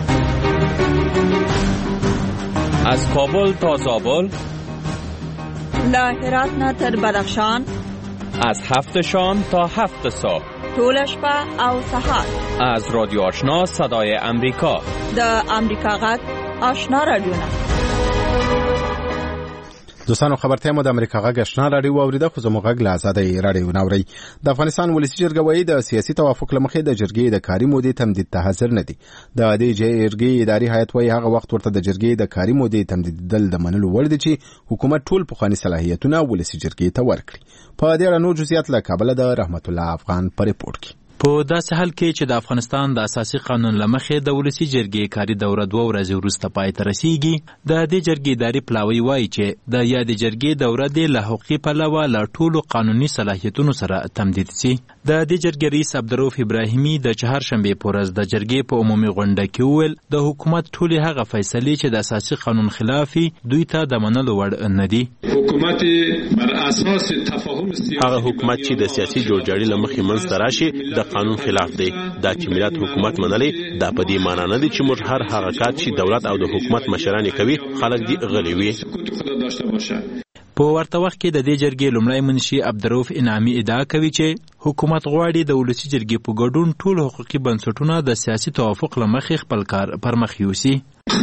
از کابل تا زابل، له هرات نه تر بدخشان، از 7 شام تا 7 صبح، ټوله شپه او سهار. از رادیو آشنا صدای امریکا، د امریکا غږ آشنا رادیو نه. دوستانو خبرته مو د امریکا غږ آشنا رادیو اوریده خو زموږ غږ له آزادۍ رادیو ناوري د افغانستان ولسی جرګه وایي د سیاسي توافق لمخې د جرګې د کاري مودې تمدید ته حاضر نه دي. د دې جرګې اداري هیئت وایي هغه وخت ورته د جرګې د کاري مودې تمدیدل د منلو وړ دي چې حکومت ټول پخواني صلاحیتونه ولسی جرګې ته ورکړي. په دې اړه نور جزئیات له کابل د رحمت الله افغان په ریپورت کې. په داسې حال کې چې د افغانستان د اساسي قانون لمخې د ولسی جرګې کاري دوره 2 ورځې وروسته پای ته رسیږي، د دې جرګې اداري پلاوی وایي چې د یادې جرګې دوره د له حقوقي پلوه له ټولو قانوني صلاحیتونو سره تمدید شي. د دې جرګې رئیس عبدالرؤف ابراهیمي د چهارشنبې په ورځ د جرګې په عمومي غونډه کې وویل د حکومت ټولې هغه فیصلې چې د اساسي قانون خلافي دوی ته د منلو وړ نه دي. حکومت بر اساس تفاهم سیاسي هغه حکومت چې د سیاسي جوړجاړي لمخې منځ راشي د قانون خلاف دی. دا چې ملت حکومت منلی دا په دې معنی نه دی چې موږ هر هغه کار چې دولت او د حکومت مشران کوي خلک دی غلي وي. په ورته وخت کې د دې جرګې لومړی منشي عبدالرؤف انعامي ادعا کوي چې حکومت غواړي د ولسی جرګې په ګډون ټول حقوقي بنسټونه د سیاسي توافق لمخې خپل کار پرمخ یوسي.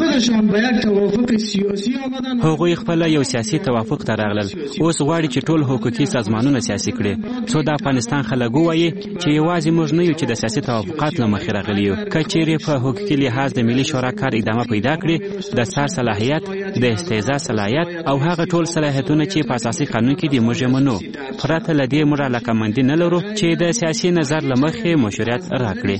هغوی خپل یو سیاسي توافق ته راغلل، اوس غواړي چې ټول حقوقي سازمانونه سیاسي کړي. څو د افغانستان خلک وایي چې یوازې موږ نه یو چې د سیاسي توافقات لمخې راغلي یو. که چیرې په حقوقي لحاظ د ملي شورا کار ادامه پیدا کړي، د څار صلاحیت، د استعزا صلاحیت او هغه ټول صلاحیتونه چې په اساسي قانون کې دي موږ یې منو. پرته له دې موږ علاقمندي نه لرو چې د سیاسي نظر لمخې مشروعیت راکړي.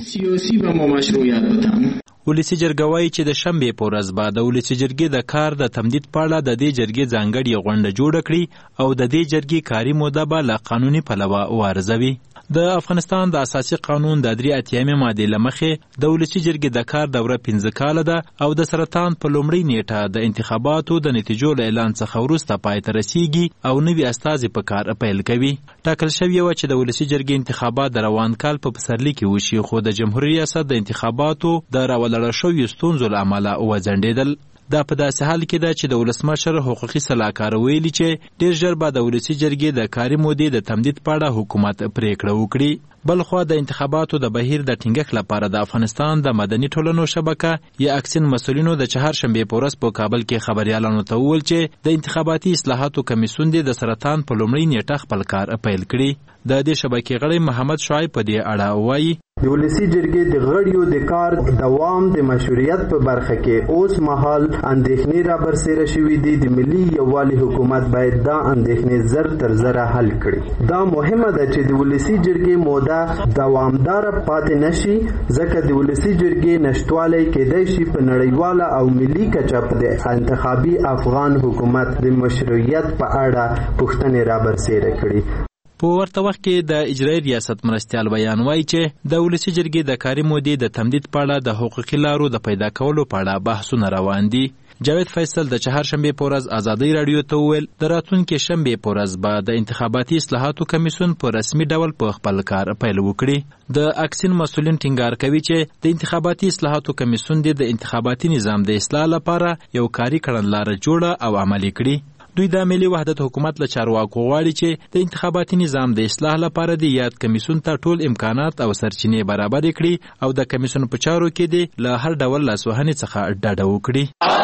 ولسی جرګه وایي چې د شنبې په ورځ به د ولسی جرګې د کار د تمدید په اړه د دې جرګې ځانګړې غونډه جوړه کړي او د دې جرګې کاري موده به له قانوني پلوه وارزوي. د افغانستان د اساسي قانون د 83 ماده لمخې د ولسی جرګې د کار دوره 15 کال ده او د سرطان په لومړۍ نیټه د انتخاباتو د نتیجو له اعلان څخه وروسته پای ته رسیږي او نوي استازي په کار پیل کوي. ټاکل شوی و چې د ولسی جرګې انتخابات د روان کال په پسرلي کې وشي، خو د جمهوریت ریاست د انتخاباتو د راولړل شویو ستونزو له امله وځنډېدل. دا په داسې حال کې ده چې د ولسمشر حقوقي سلاکار ویلي چې ډېر ژر به د ولسی جرګې د کاري مودې د تمدید په اړه حکومت پریکړه وکړي. بلخوا د انتخاباتو د بهیر د ټینګښت لپاره د افغانستان د مدني ټولنو شبکه یا اکسین مسؤلینو د چهارشنبې په ورځ په کابل کې خبريالانو ته وویل چې د انتخاباتي اصلاحاتو کمیسیون د سرطان په لومړۍ نیټه خپل کار پیل کړي. د دې شبکې غړی محمد شعیب په دې اړه وایي د ولسی جرګې د غړیو د کار دوام د مشروعیت په برخه کې اوس مهال اندېښنې را برسېره شوې دي. د ملي یووالي حکومت باید دا اندېښنې زر تر زره حل کړي. دا مهمه ده چې د ولسی جرګې موده دوامدار پاتې نشي، ځکه د ولسی جرګې نشټوالی کېدای شي په نړیواله او ملي کچه په د انتخابي افغان حکومت د مشروعیت په اړه پوښتنې را برسېره کړي. په ورته وخت کې د اجرایي ریاست مرستیال بیان وایي چې د ولسی جرګې د کاري مودې د تمدید په اړه د حقوقي لارو د پیدا کولو په اړه بحثونه روان دي. جاوید فیصل د چهارشنبې په ورځ آزادۍ رادیو ته وویل د راتلونکي شنبې په ورځ به د انتخاباتي اصلاحاتو کمیسیون په رسمي ډول په خپل کار پیل وکړي. د اکسین مسؤلین ټینګار کوي چې د انتخاباتي اصلاحاتو کمیسیون د انتخاباتي نظام د اصلاح لپاره یو کاري کړنلاره جوړه او عملي کړي. دوی د ملي وحدت حکومت له چارواکو غواړي چې د انتخاباتي نظام د اصلاح لپاره د یاد کمیسیون ته ټول امکانات او سرچینې برابر کړي او د کمیسیون په چارو کې د له هر ډول لاسوهنې څخه ډډه وکړي.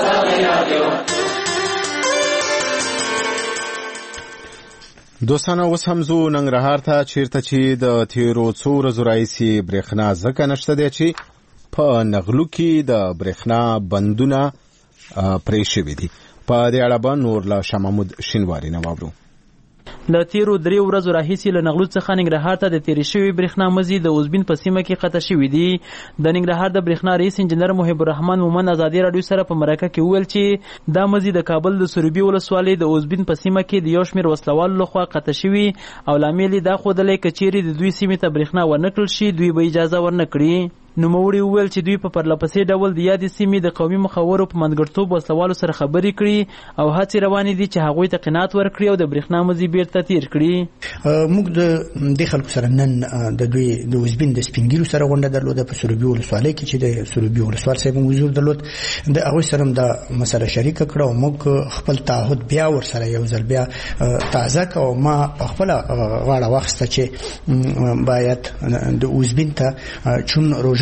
دوستانه اوس هم زو ننګرهار ته چیرته چې د تیرو څو ورځو راهیسې برېښنا ځکه نشته دی چې په نغلو کې د برېښنا بندونه پرې شوي دي. په دې اړه به نور له شاه محمود شینواري نه واورو. له تیرو 3 ورځو راهیسې له نغلو څخه ننګرهار ته د تیرې شوي برېښنا مزي د اوزبین په سیمه کې قطع شوي دي. د ننګرهار د برېښنا رئیس انجنیر محب الرحمن مومن ازادي رادیو سره په مرکه کې وویل چې دا مزي د کابل د سروبي ولسوالۍ د اوزبین په سیمه کې د یو شمېر وسلوالو لخوا قطع شوي او لامل دا ښودلی که چیرې د دوی سیمې ته برېښنا ورنه کړل شي دوی به اجازه ورنه کړي. نوموړي وویل چې دوی په پرلپسې ډول د یادې سیمې د قومي مخورو په منځګړتوب وسلوالو سره خبرې کړي او هڅې روانې دي چې هغوی ته قناعت ورکړي او د برېښنا مزي بیرته تیر کړي. موږ د دې خلکو سره نن د دوی د اوزبین د سپینګیرو سره غونډه درلوده په سروبي ولسوالۍ کې چې د سروبي ولسوال صاحب حضور درلود. د هغوی سره هم دا مسله شریکه کړه او موږ خپل تعهد بیا ورسره یو ځل بیا تازه کړو. ما خپله غاړه واخیسته چې باید د اوزبین ته چون روژه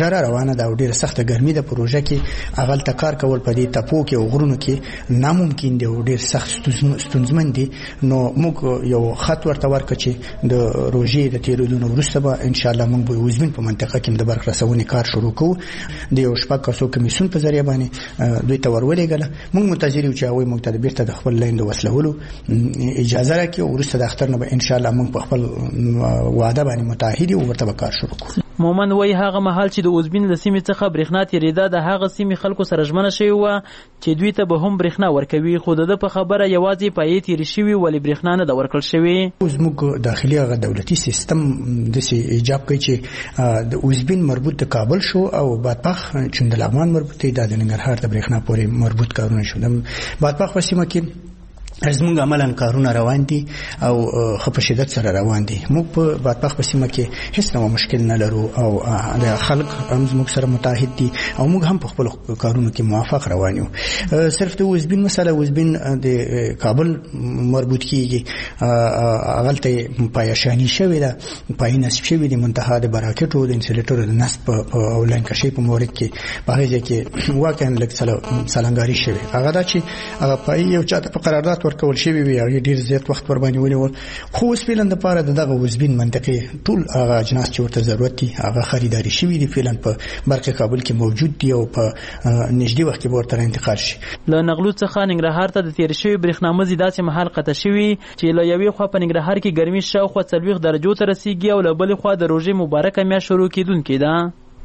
پروژه روانه ده او ډیره سخته ګرمي ده پروژه کې اغل تکار کول په دې تپو کې او غرونو کې ناممکن دی او ډیر سخت ستونزمن دي. نو موږ یو خط ورته ورکړ چې د روژې د تیرېدو وروسته به ان شاء الله موږ به وزبین په منطقه کې د برق رسونې کار شروع کوو. د یو شپږ کسو کمیسیون په ذریعہ باندې دوی ته ورولېږله. موږ منتظر یو چې هغوی موږ ته د بیرته د خپل لاین د وسلولو اجازه راکړي او وروسته د اختر نه به ان شاء الله موږ په خپل وعده باندې متعهد یو ورته به کار شروع کوو. مومن وایي هغه مهال چې د اوزبین له سیمې څخه برېښنا تېرېده د هغه سیمې خلکو سره ژمنه شوې وه چې دوی ته به هم برېښنا ورکوي، خو د ده په خبره یوازې پایې تېرې شوي ولې برېښنا نه ده ورکړل شوې. زموږ داخلي هغه دولتي سیستم داسې ایجاب کوي چې د اوزبین مربوط د کابل شو او بادپخ چې د لغمان مربوط دی دا د ننګرهار د برېښنا پورې مربوط کارونه شو. د بادپخ په سیمه کې زموږ عملاً کارونه روان دي او ښه په شدت سره روان دي. موږ په بادپخ په سیمه کې هیڅ ډول مشکل نه لرو او د خلک هم زموږ سره متحد دي او موږ هم په خپل کارونو کې موافق روان یو. صرف د اوزبین مسله اوزبین د کابل مربوط کیږي هغلته پایشانی شوې ده پای نصب شوې دي منتها د براکټو د انسولیټر د نصب او لاین کشي په مورد کې په هغه کې واقعا لږ سلنګاری شوې هغه دا چې هغه پای یو چاته په قرارداد ورکول شوی وي هغه ډیر زیات وخت ور باندې ونیول. خو اوس فعلا د پاره دغه وزبین منطقې ټول هغه اجناس چې ورته ضرورت دي هغه خریداري شوی دي فعلا په برق کابل کې موجود دي او په نږدې وخت کې به ورته انتقال شي. له نغلو څخه ننګرهار ته د تیر شوی برېښنا مزي داسې مهال قطع شوی چې له یوې خوا په ننګرهار کې ګرمي شاوخوا 40 درجو ته رسیږي او له بلې خوا د روژې مبارکه میاشت شروع کیدونکې ده.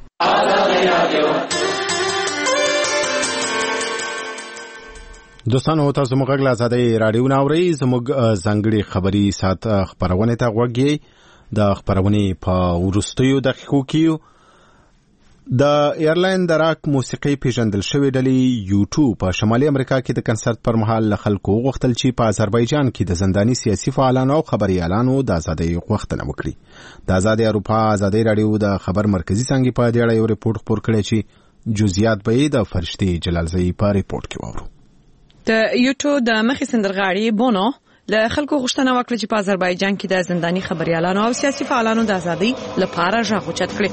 دوستانو تاسو موږ غږ له آزادۍ راډیو نه اورئ. زموږ ځانګړي خبري ساعت خپرونې ته غوږ یې. د خپرونې په وروستیو دقیقو کې د ایرلاین د راک موسیقي پیژندل شوې ډلې یوټیوب په شمالي امریکا کې د کنسرت پر مهال له خلکو وغوښتل چې په آذربایجان کې د زنداني سیاسي فعالانو او خبريالانو د ازادۍ غوښتنه وکړي. د آزادۍ اروپا آزادۍ راډیو د خبر مرکزي څانګې په دې اړه یو ریپورت خپور کړی چې جزئیات به یې د فرشتي جلالزئی په ریپورت کې واورو. د یوټیوب د مخې سندرغاړي بونو له خلکو غوښتنه وکړه چې په آذربایجان کې د زنداني خبريالانو او سیاسي فعالانو د ازادۍ لپاره غږ اوچت کړي.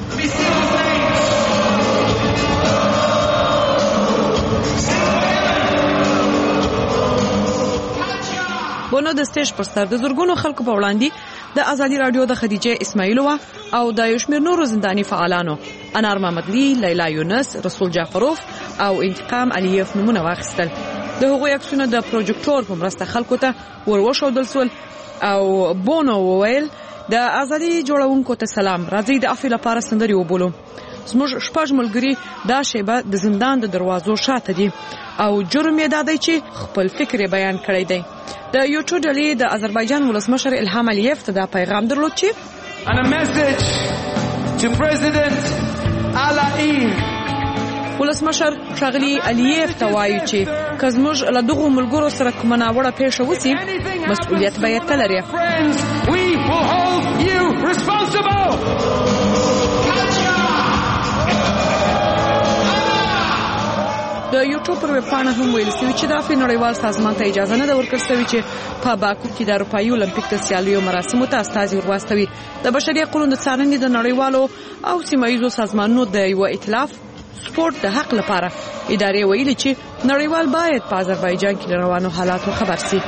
بونو د سټیج پر سر د زورګونو خلکو په وړاندې د ازادي رادیو د خدیجه اسماعیلووا او د یوشمیر نورو زنداني فعالانو انار محمدلی، لیلا یونس، رسول جعفروف او انتقام علیف نمونه واخیستل. د هغوی عکسونه د پروجیکټور په مرسته خلکو ته ورښودل شول او بونو وویل د ازادي جوړونکو ته سلام، راځي د عفو لپاره سندري وبولو. زموږ شپږ ملګري دا شیبه د زندان د دروازو شاته دي او جرم یې دا دی چې خپل فکر بیان کړی دی. د یوټیوب ډلې د آذربایجان ولسمشر الهام علیف ته دا پیغام درلود چې and a message to President Aliyev. ولسمشر ښاغلي علیف ته وایي چې که زموږ له دغو ملګرو سره کومه ناوړه پیښه وسي مسؤلیت به یې ته لري. We will hold you responsible. د یوټیوب پر ویبپاڼه هم ویل شوي چې د افریقا نړیوال سازمان ته اجازه نه ده ورکړل شوې چې په باکو کې د اروپایي المپیک د سیالیو مراسمو ته استازي ورواستوي. د بشري حقوقو د څارنې د نړیوالو او سیمایي سازمانونو د یو ائتلاف سپورت د حق لپاره ادارې ویلي چې نړیوال باید په آذربایجان کې روانو حالاتو خبر شي.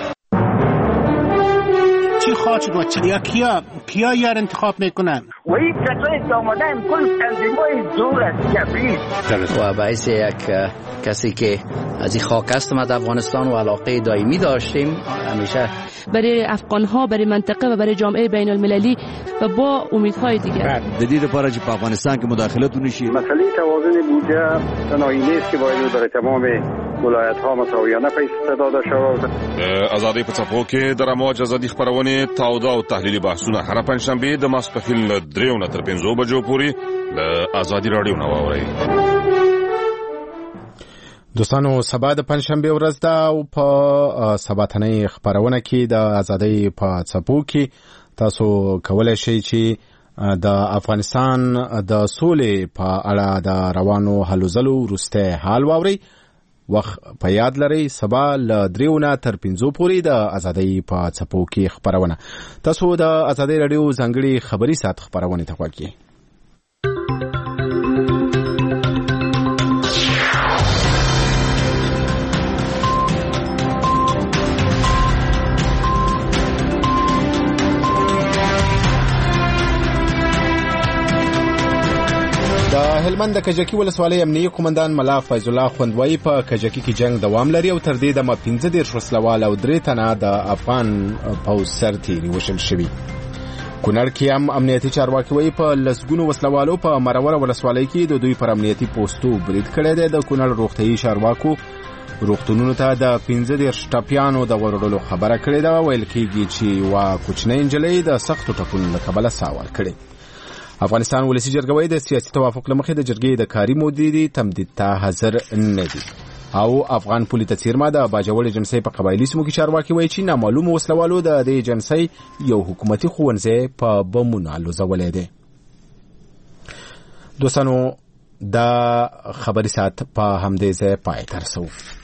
چی خواهد بود یا کیا یار انتخاب میکنن و این کسایی که آمدن کل تنظیم‌های دور از کبیر و باعث یک کسی که از این خاک هستم از افغانستان و علاقه دائمی داشتیم همیشه برای افغان‌ها، برای منطقه و برای جامعه بین المللی و با امیدهای دیگر جدید لپاره چې په افغانستان کې مداخلت ونشي. مسئله توازن بودجه تنهایی نیست که باید در تمام ولایت‌ها مساویانه پیش داده شود. ازادي په څپو کې د رموج ازادي خبرونه تاوده او تحلیلي بحثونه هر پنځشنبه د ماسپښین له 3 تر 5 بجو پورې له ازادي رادیو نو اورئ. دوستانو سبا د پنځشنبه ورځ ده او په سباتنۍ خبرونه کې د ازادۍ په څپو کې تاسو کولای شئ چې د افغانستان د سولې په اړه د روانو هلو ځلو وروسته حال واورئ. وخت په یاد لرئ سبا له 3 تر 5 پورې د ازادۍ په څپو کې خبرونه. تاسو د ازادۍ رادیو ځانګړي خبري ساعت خبرونه ته غواړئ. هلمند د کجکی ولسوالۍ امنیه قومندان ملا فیض الله خوندوایی په کجکی کې جنگ دوام لري او تر دې دمه 15 وسلوال او 3 تنه د افغان پوځ سرتیري وشل شوي. کونړ کې هم امنیتي چارواکي وایي په لسګونو وسلوالو په مرور ولسوالۍ کې د دوی پر امنیتي پوسټو برید کړی دی. د کونړ روغتیايي چارواکو روغتونونو ته د 15 ټپیانو د ورولو خبره کړې ده. ویل کېږي چې یوه کوچنۍ نجلۍ د سختو ټپونو له کبله ساه ورکړې. افغانستان ولسي جرګه د سیاسي توافق له مخې د جرګې د کاري مدیري تمدید ته حاضر نه دي. او افغان پولي ته څیرمه د باجوړ ایجنسۍ په قبایلي سیمو کې چارواکي وایي چې نامعلومو وسلوالو د دې ایجنسۍ یو حکومتي ښوونځی په بمونو الوځولی دی. دوستانو دا خبري ساعت په همدې ځای پای ته رسوو.